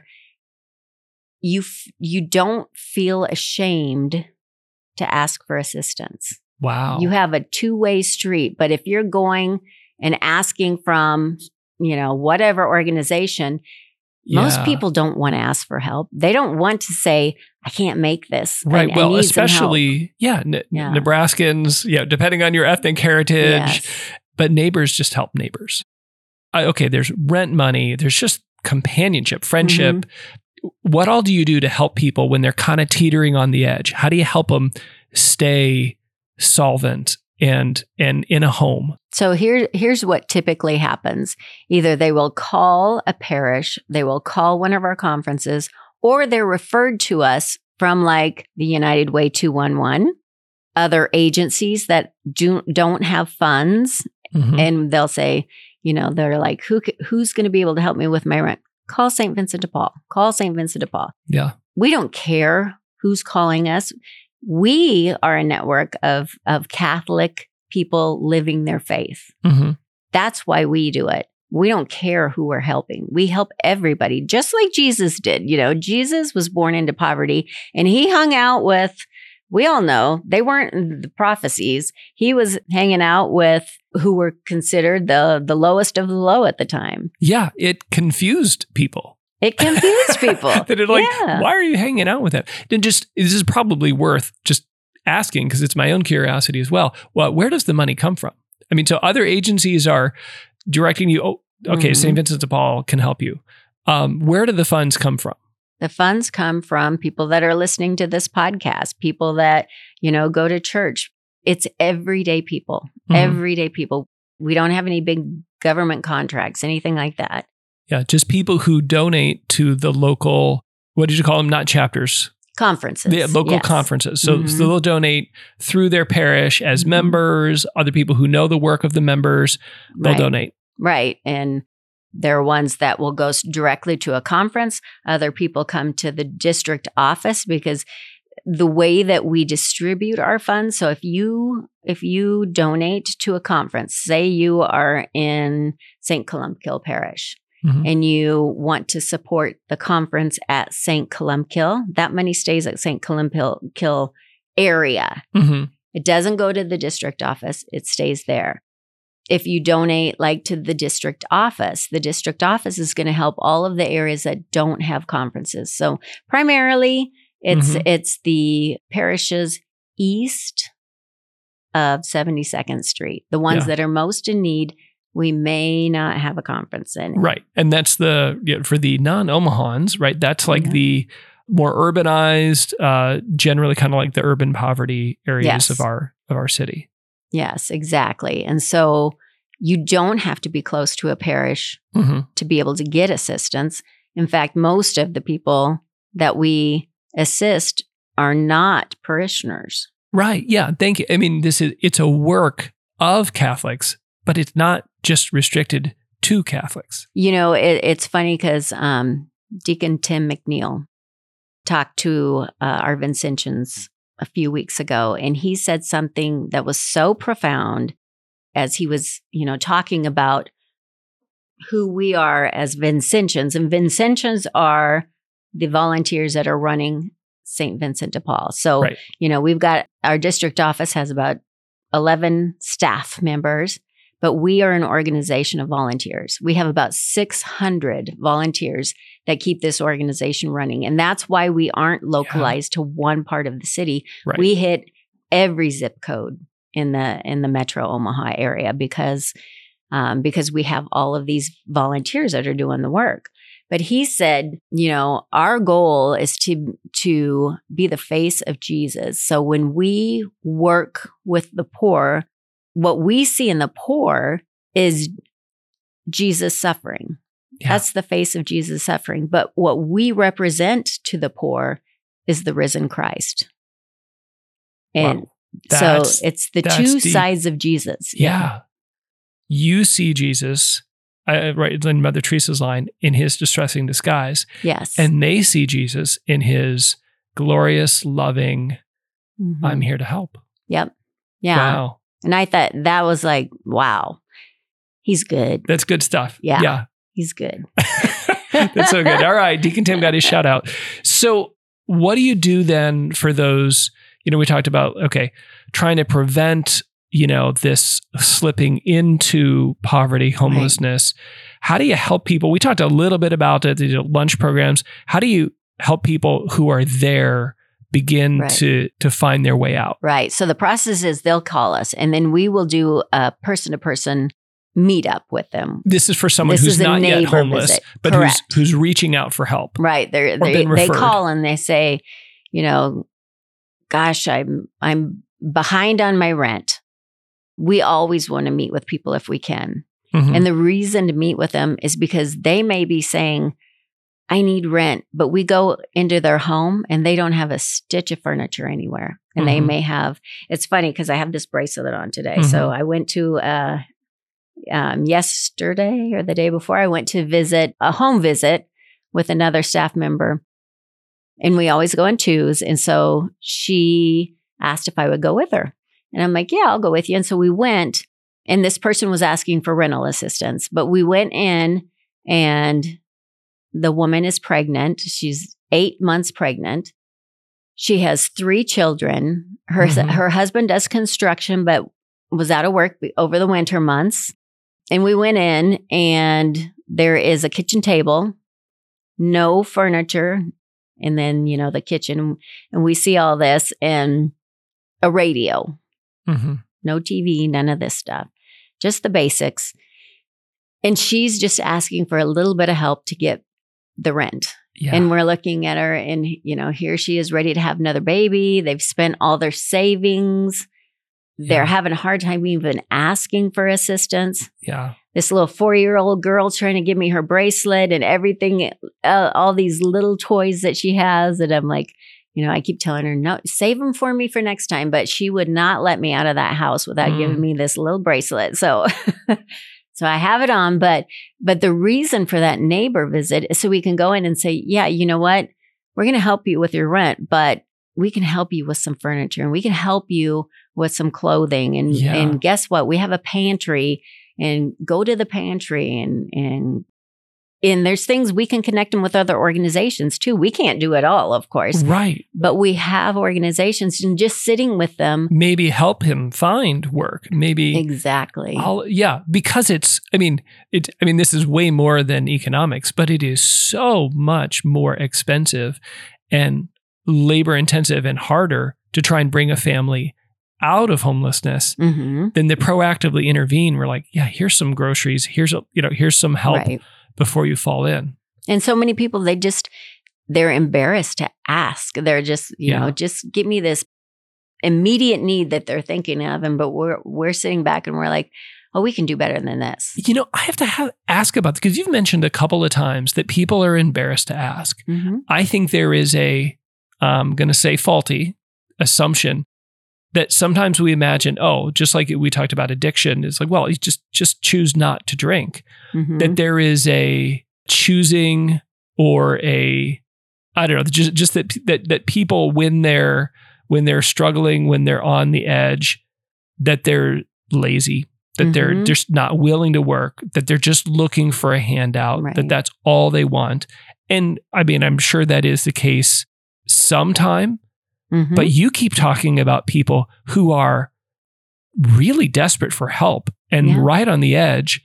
[SPEAKER 2] you f- you don't feel ashamed to ask for assistance.
[SPEAKER 1] Wow.
[SPEAKER 2] You have a two-way street, but if you're going and asking from, you know, whatever organization, most
[SPEAKER 1] Yeah.
[SPEAKER 2] people don't want to ask for help. They don't want to say, I can't make this. I-
[SPEAKER 1] Right.
[SPEAKER 2] I
[SPEAKER 1] Well,
[SPEAKER 2] need some help."
[SPEAKER 1] especially, yeah, N-
[SPEAKER 2] Yeah.
[SPEAKER 1] Nebraskans, yeah, depending on your ethnic heritage,
[SPEAKER 2] Yes.
[SPEAKER 1] but neighbors just help neighbors. I, okay, there's rent money, there's just companionship, friendship.
[SPEAKER 2] Mm-hmm.
[SPEAKER 1] What all do you do to help people when they're kind of teetering on the edge? How do you help them stay solvent and and in a home?
[SPEAKER 2] So here, here's what typically happens. Either they will call a parish, they will call one of our conferences, or they're referred to us from like the United Way two one one, other agencies that do, don't have funds.
[SPEAKER 1] Mhm.
[SPEAKER 2] And they'll say, you know, they're like, Who c- who's going to be able to help me with my rent? Call Saint Vincent de Paul. Call Saint Vincent de Paul.
[SPEAKER 1] Yeah.
[SPEAKER 2] We don't care who's calling us. We are a network of, of Catholic people living their faith.
[SPEAKER 1] hmm
[SPEAKER 2] That's why we do it. We don't care who we're helping. We help everybody, just like Jesus did. You know, Jesus was born into poverty and he hung out with, we all know they weren't the prophecies. He was hanging out with who were considered the, the lowest of the low at the time.
[SPEAKER 1] Yeah, it confused people.
[SPEAKER 2] It confused people.
[SPEAKER 1] That it like,
[SPEAKER 2] Yeah.
[SPEAKER 1] why are you hanging out with him? Then just this is probably worth just asking because it's my own curiosity as well. Well, where does the money come from? I mean, so other agencies are directing you. Oh, okay,
[SPEAKER 2] Mhm.
[SPEAKER 1] Saint Vincent de Paul can help you. Um, where do the funds come from?
[SPEAKER 2] The funds come from people that are listening to this podcast, people that, you know, go to church. It's everyday people,
[SPEAKER 1] Mhm.
[SPEAKER 2] everyday people. We don't have any big government contracts, anything like that.
[SPEAKER 1] Yeah, just people who donate to the local. What did you call them? Not chapters.
[SPEAKER 2] Conferences.
[SPEAKER 1] The local
[SPEAKER 2] yes.
[SPEAKER 1] conferences. So,
[SPEAKER 2] Mhm.
[SPEAKER 1] so they'll donate through their parish as
[SPEAKER 2] Mhm.
[SPEAKER 1] members. Other people who know the work of the members, they'll
[SPEAKER 2] Right.
[SPEAKER 1] donate.
[SPEAKER 2] Right. And there are ones that will go s- directly to a conference. Other people come to the district office because the way that we distribute our funds. So if you if you donate to a conference, say you are in Saint Columkille Parish, mm-hmm. and you want to support the conference at Saint Columkille, that money stays at Saint Columkille area. Mm-hmm. It doesn't go to the district office. It stays there. If you donate like to the district office, the district office is going to help all of the areas that don't have conferences. So primarily, It's mm-hmm. it's the parishes east of seventy-second Street, the ones yeah. that are most in need. We may not have a conference in.
[SPEAKER 1] Right. And that's the, you know, for the non-Omahans, right? That's like yeah. the more urbanized, uh, generally kind of like the urban poverty areas yes. of our of our city.
[SPEAKER 2] Yes, exactly. And so you don't have to be close to a parish mm-hmm. to be able to get assistance. In fact, most of the people that we assist are not parishioners.
[SPEAKER 1] Right. Yeah. Thank you. I mean, this is, it's a work of Catholics, but it's not just restricted to Catholics.
[SPEAKER 2] You know, it, it's funny because um, Deacon Tim McNeil talked to uh, our Vincentians a few weeks ago, and he said something that was so profound as he was, you know, talking about who we are as Vincentians. And Vincentians are the volunteers that are running Saint Vincent de Paul. So, right. you know, we've got, our district office has about eleven staff members, but we are an organization of volunteers. We have about six hundred volunteers that keep this organization running. And that's why we aren't localized yeah. to one part of the city. Right. We hit every zip code in the, in the Metro Omaha area because, um, because we have all of these volunteers that are doing the work. But he said, you know, our goal is to, to be the face of Jesus. So when we work with the poor, what we see in the poor is Jesus suffering. Yeah. That's the face of Jesus suffering. But what we represent to the poor is the risen Christ. And wow. so it's the two deep. sides of Jesus.
[SPEAKER 1] Yeah. yeah. You see Jesus, uh, right in Mother Teresa's line, in his distressing disguise.
[SPEAKER 2] Yes.
[SPEAKER 1] And they see Jesus in his glorious, loving, mm-hmm. I'm here to help.
[SPEAKER 2] Yep. Yeah.
[SPEAKER 1] Wow.
[SPEAKER 2] And I thought that was like, wow, he's good.
[SPEAKER 1] That's good stuff.
[SPEAKER 2] Yeah.
[SPEAKER 1] Yeah.
[SPEAKER 2] He's good.
[SPEAKER 1] That's so good. All right. Deacon Tim got his shout out. So what do you do then for those, you know, we talked about, okay, trying to prevent, you know, this slipping into poverty, homelessness. Right. How do you help people? We talked a little bit about it, the lunch programs. How do you help people who are there begin right. to to find their way out?
[SPEAKER 2] Right. So the process is they'll call us, and then we will do a person-to-person meetup with them.
[SPEAKER 1] This is for someone this who's not yet homeless, visit. but who's, who's reaching out for help.
[SPEAKER 2] Right. They're, they they call and they say, you know, gosh, I'm I'm behind on my rent. We always want to meet with people if we can. Mm-hmm. And the reason to meet with them is because they may be saying, I need rent, but we go into their home and they don't have a stitch of furniture anywhere. And mm-hmm. they may have, it's funny because I have this bracelet on today. Mm-hmm. So I went to, uh, um, yesterday or the day before, I went to visit a home visit with another staff member. And we always go in twos. And so she asked if I would go with her. And I'm like, yeah, I'll go with you. And so we went, and this person was asking for rental assistance, but we went in and the woman is pregnant. She's eight months pregnant. She has three children. Her, mm-hmm. her husband does construction, but was out of work over the winter months. And we went in and there is a kitchen table, no furniture. And then, you know, the kitchen, and we see all this and a radio, mm-hmm. no T V, none of this stuff, just the basics. And she's just asking for a little bit of help to get the rent. Yeah. And we're looking at her and, you know, here she is ready to have another baby. They've spent all their savings. Yeah. They're having a hard time even asking for assistance.
[SPEAKER 1] Yeah.
[SPEAKER 2] This little four-year-old girl trying to give me her bracelet and everything, uh, all these little toys that she has that I'm like, you know, I keep telling her, no, save them for me for next time. But she would not let me out of that house without mm. giving me this little bracelet. So, so I have it on. But, but the reason for that neighbor visit is so we can go in and say, yeah, you know what? We're going to help you with your rent, but we can help you with some furniture and we can help you with some clothing. And,
[SPEAKER 1] Yeah.
[SPEAKER 2] and guess what? We have a pantry, and go to the pantry and, and, and there's things we can connect them with other organizations too. We can't do it all, of course,
[SPEAKER 1] Right.
[SPEAKER 2] but we have organizations, and just sitting with them.
[SPEAKER 1] Maybe help him find work. Maybe
[SPEAKER 2] Exactly.
[SPEAKER 1] I'll, yeah, because it's, I mean, it, I mean, this is way more than economics, but it is so much more expensive and labor intensive and harder to try and bring a family out of homelessness
[SPEAKER 2] Mm-hmm.
[SPEAKER 1] than to proactively intervene. We're like, yeah, here's some groceries. Here's, a, you know, here's some help
[SPEAKER 2] Right.
[SPEAKER 1] before you fall in.
[SPEAKER 2] And so many people, they just, they're embarrassed to ask. They're just, you
[SPEAKER 1] Yeah.
[SPEAKER 2] know, just give me this immediate need that they're thinking of. And, but we're, we're sitting back and we're like, oh, we can do better than this.
[SPEAKER 1] You know, I have to have, ask about this because you've mentioned a couple of times that people are embarrassed to ask.
[SPEAKER 2] Mm-hmm.
[SPEAKER 1] I think there is a, I'm going to say faulty assumption that sometimes we imagine, oh, just like we talked about addiction, it's like, well, you just just choose not to drink.
[SPEAKER 2] Mm-hmm.
[SPEAKER 1] That there is a choosing or a, I don't know, just just that that that people when they're when they're struggling, when they're on the edge, that they're lazy, that they're
[SPEAKER 2] Mhm.
[SPEAKER 1] just not willing to work, that they're just looking for a handout,
[SPEAKER 2] Right.
[SPEAKER 1] that that's all they want. And I mean, I'm sure that is the case sometime.
[SPEAKER 2] Mhm.
[SPEAKER 1] But you keep talking about people who are really desperate for help and
[SPEAKER 2] Yeah.
[SPEAKER 1] right on the edge,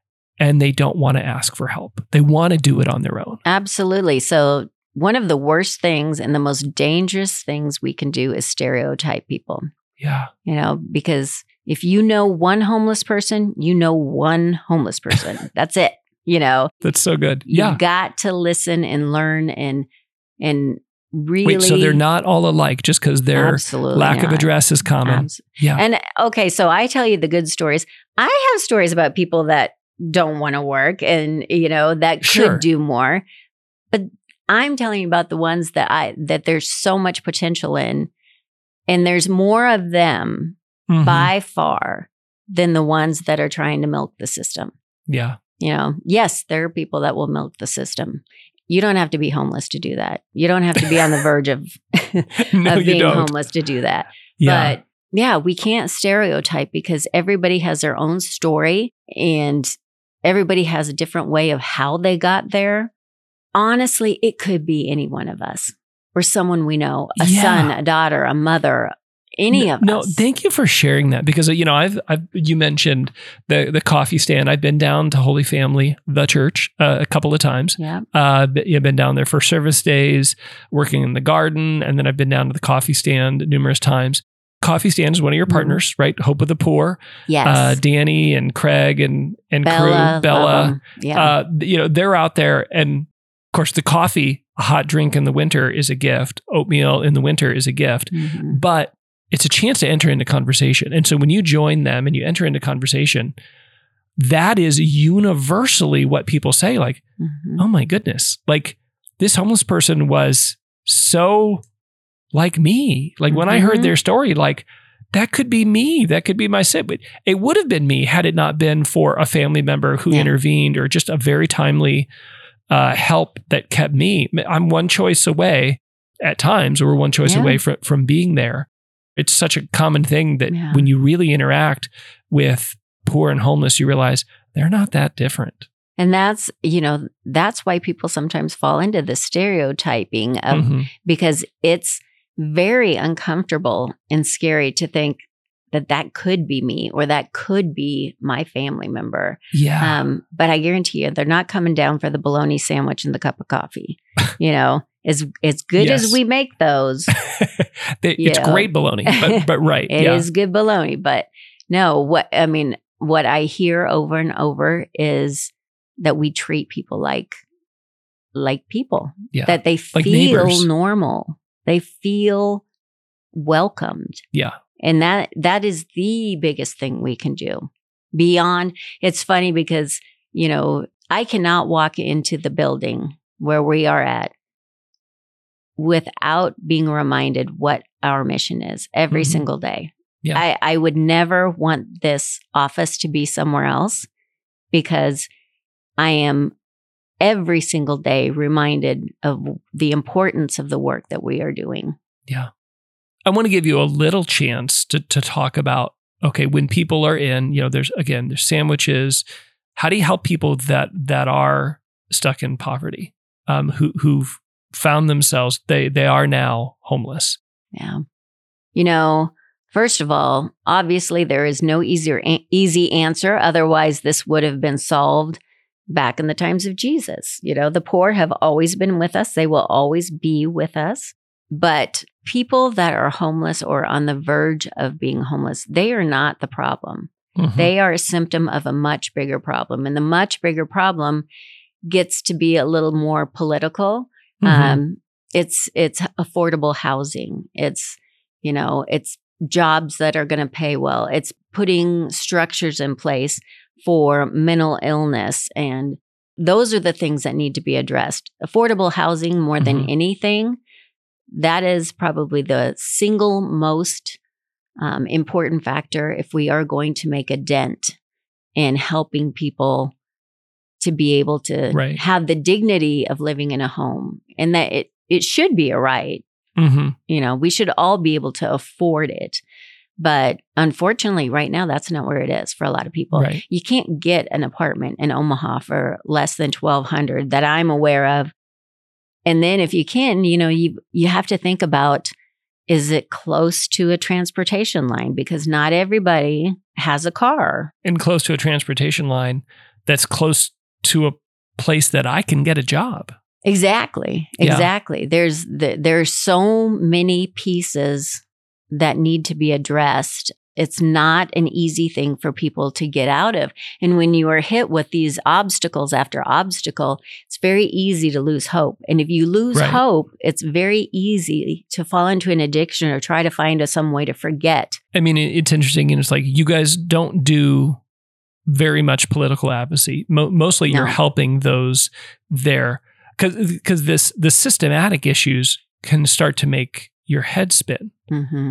[SPEAKER 1] and they don't want to ask for help. They want to do it on their own.
[SPEAKER 2] Absolutely. So one of the worst things and the most dangerous things we can do is stereotype people,
[SPEAKER 1] Yeah.
[SPEAKER 2] you know, because if you know one homeless person, you know one homeless person. That's it. You know,
[SPEAKER 1] That's so good.
[SPEAKER 2] you've
[SPEAKER 1] Yeah.
[SPEAKER 2] got to listen and learn and, and really.
[SPEAKER 1] Wait, so they're not all alike just because their
[SPEAKER 2] Absolutely
[SPEAKER 1] lack of
[SPEAKER 2] not.
[SPEAKER 1] address is common.
[SPEAKER 2] Abs-
[SPEAKER 1] Yeah.
[SPEAKER 2] And okay, so I tell you the good stories. I have stories about people that don't want to work and, you know, that could
[SPEAKER 1] Sure.
[SPEAKER 2] do more. But I'm telling you about the ones that I that there's so much potential in, and there's more of them
[SPEAKER 1] Mhm.
[SPEAKER 2] by far than the ones that are trying to milk the system.
[SPEAKER 1] Yeah.
[SPEAKER 2] You know, yes, there are people that will milk the system. You don't have to be homeless to do that. You don't have to be on the verge of,
[SPEAKER 1] No,
[SPEAKER 2] of
[SPEAKER 1] you
[SPEAKER 2] being
[SPEAKER 1] don't.
[SPEAKER 2] homeless to do that.
[SPEAKER 1] Yeah.
[SPEAKER 2] But yeah, we can't stereotype because everybody has their own story and everybody has a different way of how they got there. Honestly, it could be any one of us or someone we know, a
[SPEAKER 1] Yeah.
[SPEAKER 2] son, a daughter, a mother, any
[SPEAKER 1] no,
[SPEAKER 2] of
[SPEAKER 1] no,
[SPEAKER 2] us.
[SPEAKER 1] thank you for sharing that because you know I've I've you mentioned the the coffee stand. I've been down to Holy Family, the church, uh, a couple of times.
[SPEAKER 2] Yeah.
[SPEAKER 1] Uh, but, yeah, I've been down there for service days, working in the garden, and then I've been down to the coffee stand numerous times. Coffee stand is one of your
[SPEAKER 2] Mhm.
[SPEAKER 1] partners, right? Hope of the Poor,
[SPEAKER 2] Yes.
[SPEAKER 1] uh, Danny and Craig and and
[SPEAKER 2] Bella.
[SPEAKER 1] crew,
[SPEAKER 2] love
[SPEAKER 1] Bella.
[SPEAKER 2] 'em. Yeah.
[SPEAKER 1] Uh, you know they're out there, and of course the coffee, a hot drink in the winter is a gift. Oatmeal in the winter is a gift,
[SPEAKER 2] Mhm.
[SPEAKER 1] but it's a chance to enter into conversation. And so when you join them and you enter into conversation, that is universally what people say, like,
[SPEAKER 2] Mhm.
[SPEAKER 1] oh my goodness, like this homeless person was so like me. Like when I heard
[SPEAKER 2] Mhm.
[SPEAKER 1] their story, like that could be me. That could be my sibling. It would have been me had it not been for a family member who
[SPEAKER 2] Yeah.
[SPEAKER 1] intervened or just a very timely uh, help that kept me. I'm one choice away at times, or one choice
[SPEAKER 2] Yeah.
[SPEAKER 1] away from, from being there. It's such a common thing that
[SPEAKER 2] Yeah.
[SPEAKER 1] when you really interact with poor and homeless, you realize they're not that different.
[SPEAKER 2] And that's, you know, that's why people sometimes fall into the stereotyping of,
[SPEAKER 1] Mhm.
[SPEAKER 2] because it's very uncomfortable and scary to think that that could be me or that could be my family member.
[SPEAKER 1] Yeah.
[SPEAKER 2] Um, but I guarantee you, they're not coming down for the bologna sandwich and the cup of coffee. You know, as as good
[SPEAKER 1] Yes.
[SPEAKER 2] as we make those,
[SPEAKER 1] They- it's
[SPEAKER 2] yeah.
[SPEAKER 1] great baloney, but, but right.
[SPEAKER 2] it
[SPEAKER 1] yeah.
[SPEAKER 2] is good bologna. But no, what I mean, what I hear over and over is that we treat people like like people,
[SPEAKER 1] Yeah.
[SPEAKER 2] that they
[SPEAKER 1] Like
[SPEAKER 2] feel
[SPEAKER 1] neighbors.
[SPEAKER 2] normal, they feel welcomed.
[SPEAKER 1] Yeah.
[SPEAKER 2] And that that is the biggest thing we can do. Beyond, it's funny because, you know, I cannot walk into the building where we are at without being reminded what our mission is every
[SPEAKER 1] Mhm.
[SPEAKER 2] single day.
[SPEAKER 1] Yeah.
[SPEAKER 2] I, I would never want this office to be somewhere else because I am every single day reminded of the importance of the work that we are doing.
[SPEAKER 1] Yeah. I want to give you a little chance to to talk about, okay, when people are in, you know, there's, again, there's sandwiches. How do you help people that that are stuck in poverty, um, who, who've found themselves, they they are now homeless?
[SPEAKER 2] Yeah. You know, first of all, obviously there is no easier easy answer. Otherwise, this would have been solved back in the times of Jesus. You know, the poor have always been with us. They will always be with us. But people that are homeless or on the verge of being homeless, they are not the problem. Mm-hmm. They are a symptom of a much bigger problem. And the much bigger problem gets to be a little more political. Mm-hmm. Um, it's it's affordable housing. It's, you know, it's jobs that are going to pay well. It's putting structures in place for mental illness. And those are the things that need to be addressed. Affordable housing, more than mm-hmm. anything, that is probably the single most um, important factor if we are going to make a dent in helping people to be able to right. have the dignity of living in a home, and that it, it should be a right. Mm-hmm. You know, we should all be able to afford it. But unfortunately, right now, that's not where it is for a lot of people. Right. You can't get an apartment in Omaha for less than twelve hundred dollars that I'm aware of. And then if you can, you know, you you have to think about, is it close to a transportation line? Because not everybody has a car.
[SPEAKER 1] And close to a transportation line that's close to a place that I can get a job.
[SPEAKER 2] Exactly. Exactly. Yeah. There's the, there's so many pieces that need to be addressed. It's not an easy thing for people to get out of. And when you are hit with these obstacles after obstacle, it's very easy to lose hope. And if you lose right. hope, it's very easy to fall into an addiction or try to find a, some way to forget.
[SPEAKER 1] I mean, it's interesting. And it's like, you guys don't do very much political advocacy. Mo- mostly you're no. helping those there. Because because this the systematic issues can start to make your head spin. Mm-hmm.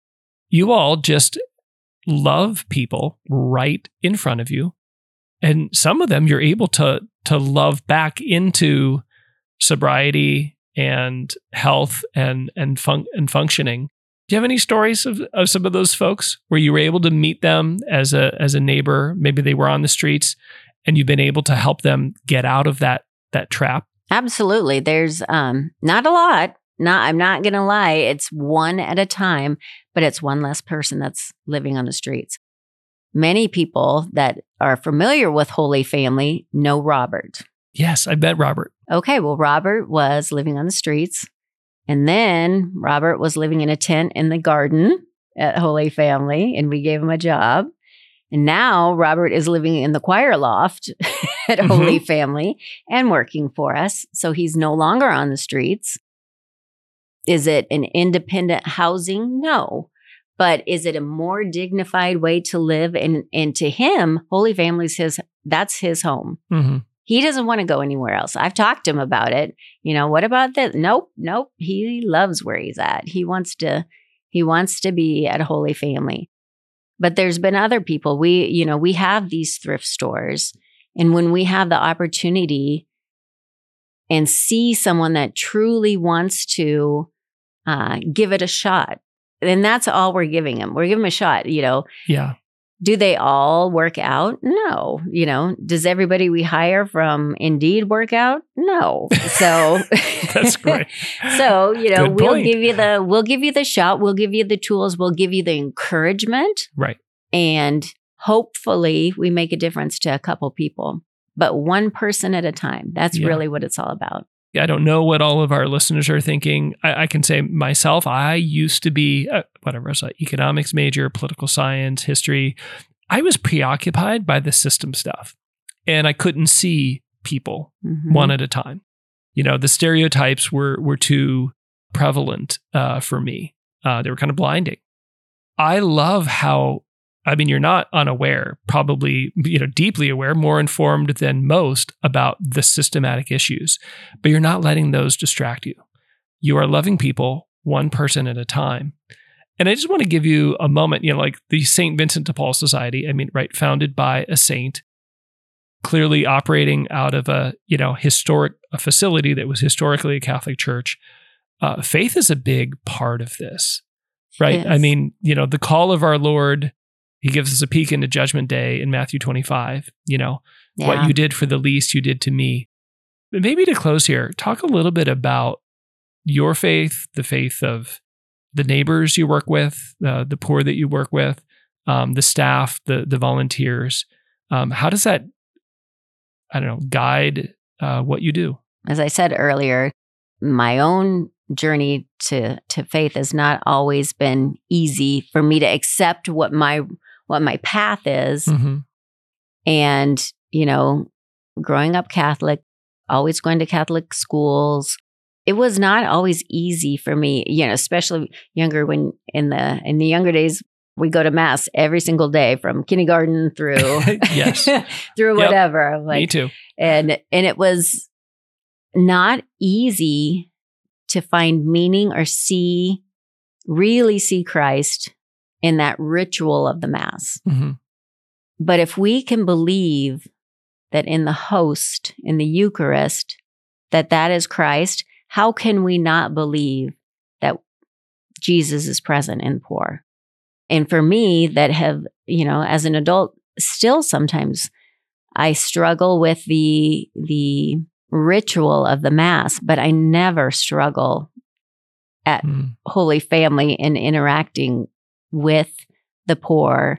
[SPEAKER 1] You all just love people right in front of you, and some of them you're able to to love back into sobriety and health and and fun- and functioning. Do you have any stories of, of some of those folks where you were able to meet them as a as a neighbor? Maybe they were on the streets, and you've been able to help them get out of that that trap?
[SPEAKER 2] Absolutely. There's um, not a lot. Not, I'm not going to lie. It's one at a time, but it's one less person that's living on the streets. Many people that are familiar with Holy Family know Robert.
[SPEAKER 1] Yes, I bet Robert.
[SPEAKER 2] Okay, well, Robert was living on the streets. And then Robert was living in a tent in the garden at Holy Family, and we gave him a job. And now Robert is living in the choir loft at mm-hmm. Holy Family and working for us. So he's no longer on the streets. Is it an independent housing? No. But is it a more dignified way to live? And, and to him, Holy Family's his, that's his home. Mm-hmm. He doesn't want to go anywhere else. I've talked to him about it. You know, what about this? Nope, nope. He loves where he's at. He wants to, he wants to be at Holy Family. But there's been other people. We, you know, we have these thrift stores. And when we have the opportunity and see someone that truly wants to uh, give it a shot, then that's all we're giving them. We're giving them a shot, you know.
[SPEAKER 1] Yeah.
[SPEAKER 2] Do they all work out? No. You know, does everybody we hire from Indeed work out? No. So
[SPEAKER 1] that's great.
[SPEAKER 2] So, you know, Good we'll point. give you the we'll give you the shot, we'll give you the tools, we'll give you the encouragement.
[SPEAKER 1] Right.
[SPEAKER 2] And hopefully we make a difference to a couple people, but one person at a time. That's yeah. really what it's all about.
[SPEAKER 1] I don't know what all of our listeners are thinking. I, I can say myself, I used to be, uh, whatever, I was like economics major, political science, history. I was preoccupied by the system stuff, and I couldn't see people mm-hmm. one at a time. You know, the stereotypes were were too prevalent uh, for me. Uh, they were kind of blinding. I love how, I mean, you're not unaware, probably, you know, deeply aware, more informed than most about the systematic issues, but you're not letting those distract you. You are loving people one person at a time. And I just want to give you a moment, you know, like the Saint Vincent de Paul Society, I mean, right, founded by a saint, clearly operating out of a, you know, historic a facility that was historically a Catholic church. Uh, faith is a big part of this. right?
[SPEAKER 2] Yes.
[SPEAKER 1] I mean, you know, the call of our Lord, he gives us a peek into Judgment Day in Matthew twenty-five. You know,
[SPEAKER 2] Yeah.
[SPEAKER 1] what you did for the least, you did to me. But maybe to close here, talk a little bit about your faith, the faith of the neighbors you work with, uh, the poor that you work with, um, the staff, the the volunteers. Um, how does that, I don't know, guide uh, what you do?
[SPEAKER 2] As I said earlier, my own journey to to faith has not always been easy for me to accept what my what my path is.
[SPEAKER 1] Mm-hmm.
[SPEAKER 2] And, you know, growing up Catholic, always going to Catholic schools, it was not always easy for me, you know, especially younger when in the in the younger days, we go to mass every single day from kindergarten through
[SPEAKER 1] yes.
[SPEAKER 2] through
[SPEAKER 1] Yep.
[SPEAKER 2] whatever. Like,
[SPEAKER 1] Me too.
[SPEAKER 2] And and it was not easy to find meaning or see, really see Christ in that ritual of the Mass.
[SPEAKER 1] Mm-hmm.
[SPEAKER 2] But if we can believe that in the host, in the Eucharist, that that is Christ, how can we not believe that Jesus is present in the poor? And for me, that have, you know, as an adult, still sometimes I struggle with the the ritual of the Mass, but I never struggle at
[SPEAKER 1] Mm.
[SPEAKER 2] Holy Family in interacting with the poor.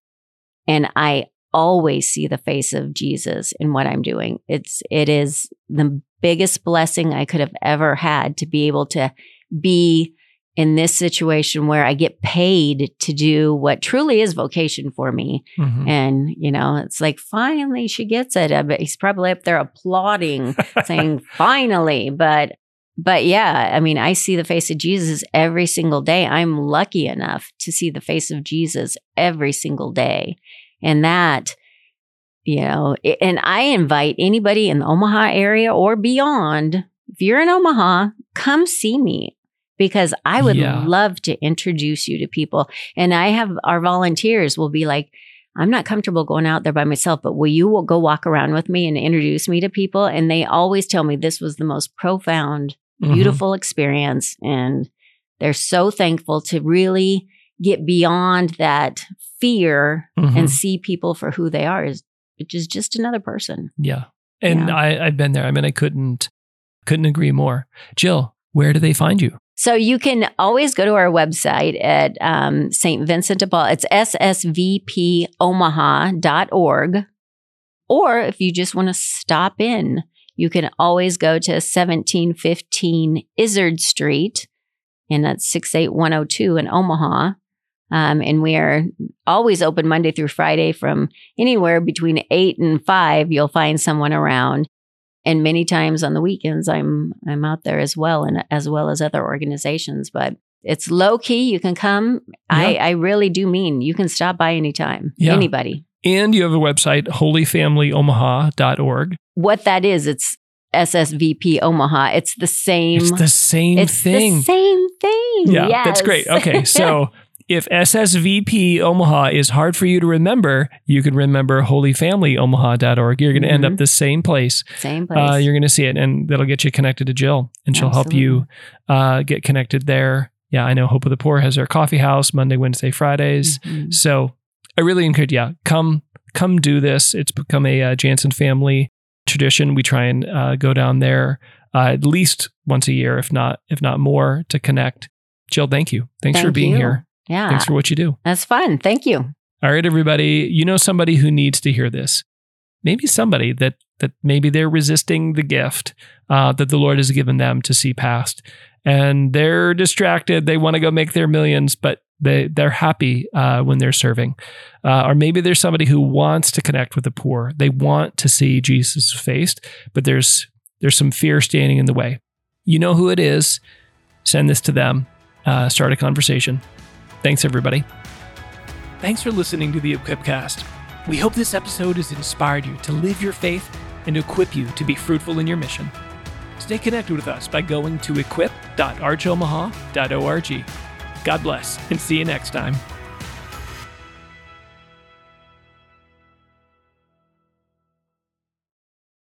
[SPEAKER 2] And I always see the face of Jesus in what I'm doing. It's it is the biggest blessing I could have ever had to be able to be in this situation where I get paid to do what truly is vocation for me.
[SPEAKER 1] Mm-hmm.
[SPEAKER 2] And, you know, it's like, finally she gets it. I bet he's probably up there applauding, saying, finally. But, but yeah, I mean, I see the face of Jesus every single day. I'm lucky enough to see the face of Jesus every single day. And that, you know, and I invite anybody in the Omaha area or beyond, if you're in Omaha, come see me. Because I would
[SPEAKER 1] Yeah.
[SPEAKER 2] love to introduce you to people. And I have our volunteers will be like, I'm not comfortable going out there by myself, but will you will go walk around with me and introduce me to people? And they always tell me this was the most profound,
[SPEAKER 1] Mhm.
[SPEAKER 2] beautiful experience. And they're so thankful to really get beyond that fear
[SPEAKER 1] Mhm.
[SPEAKER 2] and see people for who they are, is which is just another person.
[SPEAKER 1] Yeah. And
[SPEAKER 2] Yeah.
[SPEAKER 1] I, I've been there. I mean, I couldn't couldn't agree more. Jill, where do they find you?
[SPEAKER 2] So you can always go to our website at um, Saint Vincent de Paul. It's s s v p omaha dot org. Or if you just want to stop in, you can always go to seventeen fifteen Izzard Street, and that's six eight one oh two in Omaha. Um, and we are always open Monday through Friday from anywhere between eight and five. You'll find someone around. And many times on the weekends, I'm I'm out there as well, and as well as other organizations. But it's low key. You can come. I,
[SPEAKER 1] Yeah.
[SPEAKER 2] I really do mean you can stop by anytime.
[SPEAKER 1] Yeah.
[SPEAKER 2] Anybody.
[SPEAKER 1] And you have a website, holy family omaha dot org.
[SPEAKER 2] What that is, it's S S V P Omaha. It's the same.
[SPEAKER 1] It's the same
[SPEAKER 2] it's
[SPEAKER 1] thing.
[SPEAKER 2] the same thing.
[SPEAKER 1] Yeah,
[SPEAKER 2] Yes.
[SPEAKER 1] that's great. Okay, so if S S V P Omaha is hard for you to remember, you can remember holy family omaha dot org. You're going to end
[SPEAKER 2] Mhm.
[SPEAKER 1] up the same place.
[SPEAKER 2] Same place.
[SPEAKER 1] Uh, you're going to see it, and that'll get you connected to Jill, and she'll help you uh, get connected there. Yeah, I know Hope of the Poor has their coffee house Monday, Wednesday, Fridays.
[SPEAKER 2] Mhm.
[SPEAKER 1] So I really encourage, yeah, come come do this. It's become a uh, Jansen family tradition. We try and uh, go down there uh, at least once a year, if not if not more, to connect. Jill, thank you. Thanks for
[SPEAKER 2] Thank
[SPEAKER 1] being
[SPEAKER 2] you.
[SPEAKER 1] here.
[SPEAKER 2] Yeah.
[SPEAKER 1] Thanks for what you do.
[SPEAKER 2] That's fun. Thank you.
[SPEAKER 1] All right, everybody. You know somebody who needs to hear this. Maybe somebody that that maybe they're resisting the gift uh, that the Lord has given them to see past, and they're distracted. They want to go make their millions, but they they're happy uh, when they're serving. Uh, or maybe there's somebody who wants to connect with the poor. They want to see Jesus' face, but there's there's some fear standing in the way. You know who it is. Send this to them. Uh, start a conversation. Thanks, everybody. Thanks for listening to the Equipcast. We hope this episode has inspired you to live your faith and equip you to be fruitful in your mission. Stay connected with us by going to equip dot arch omaha dot org. God bless, and see you next time.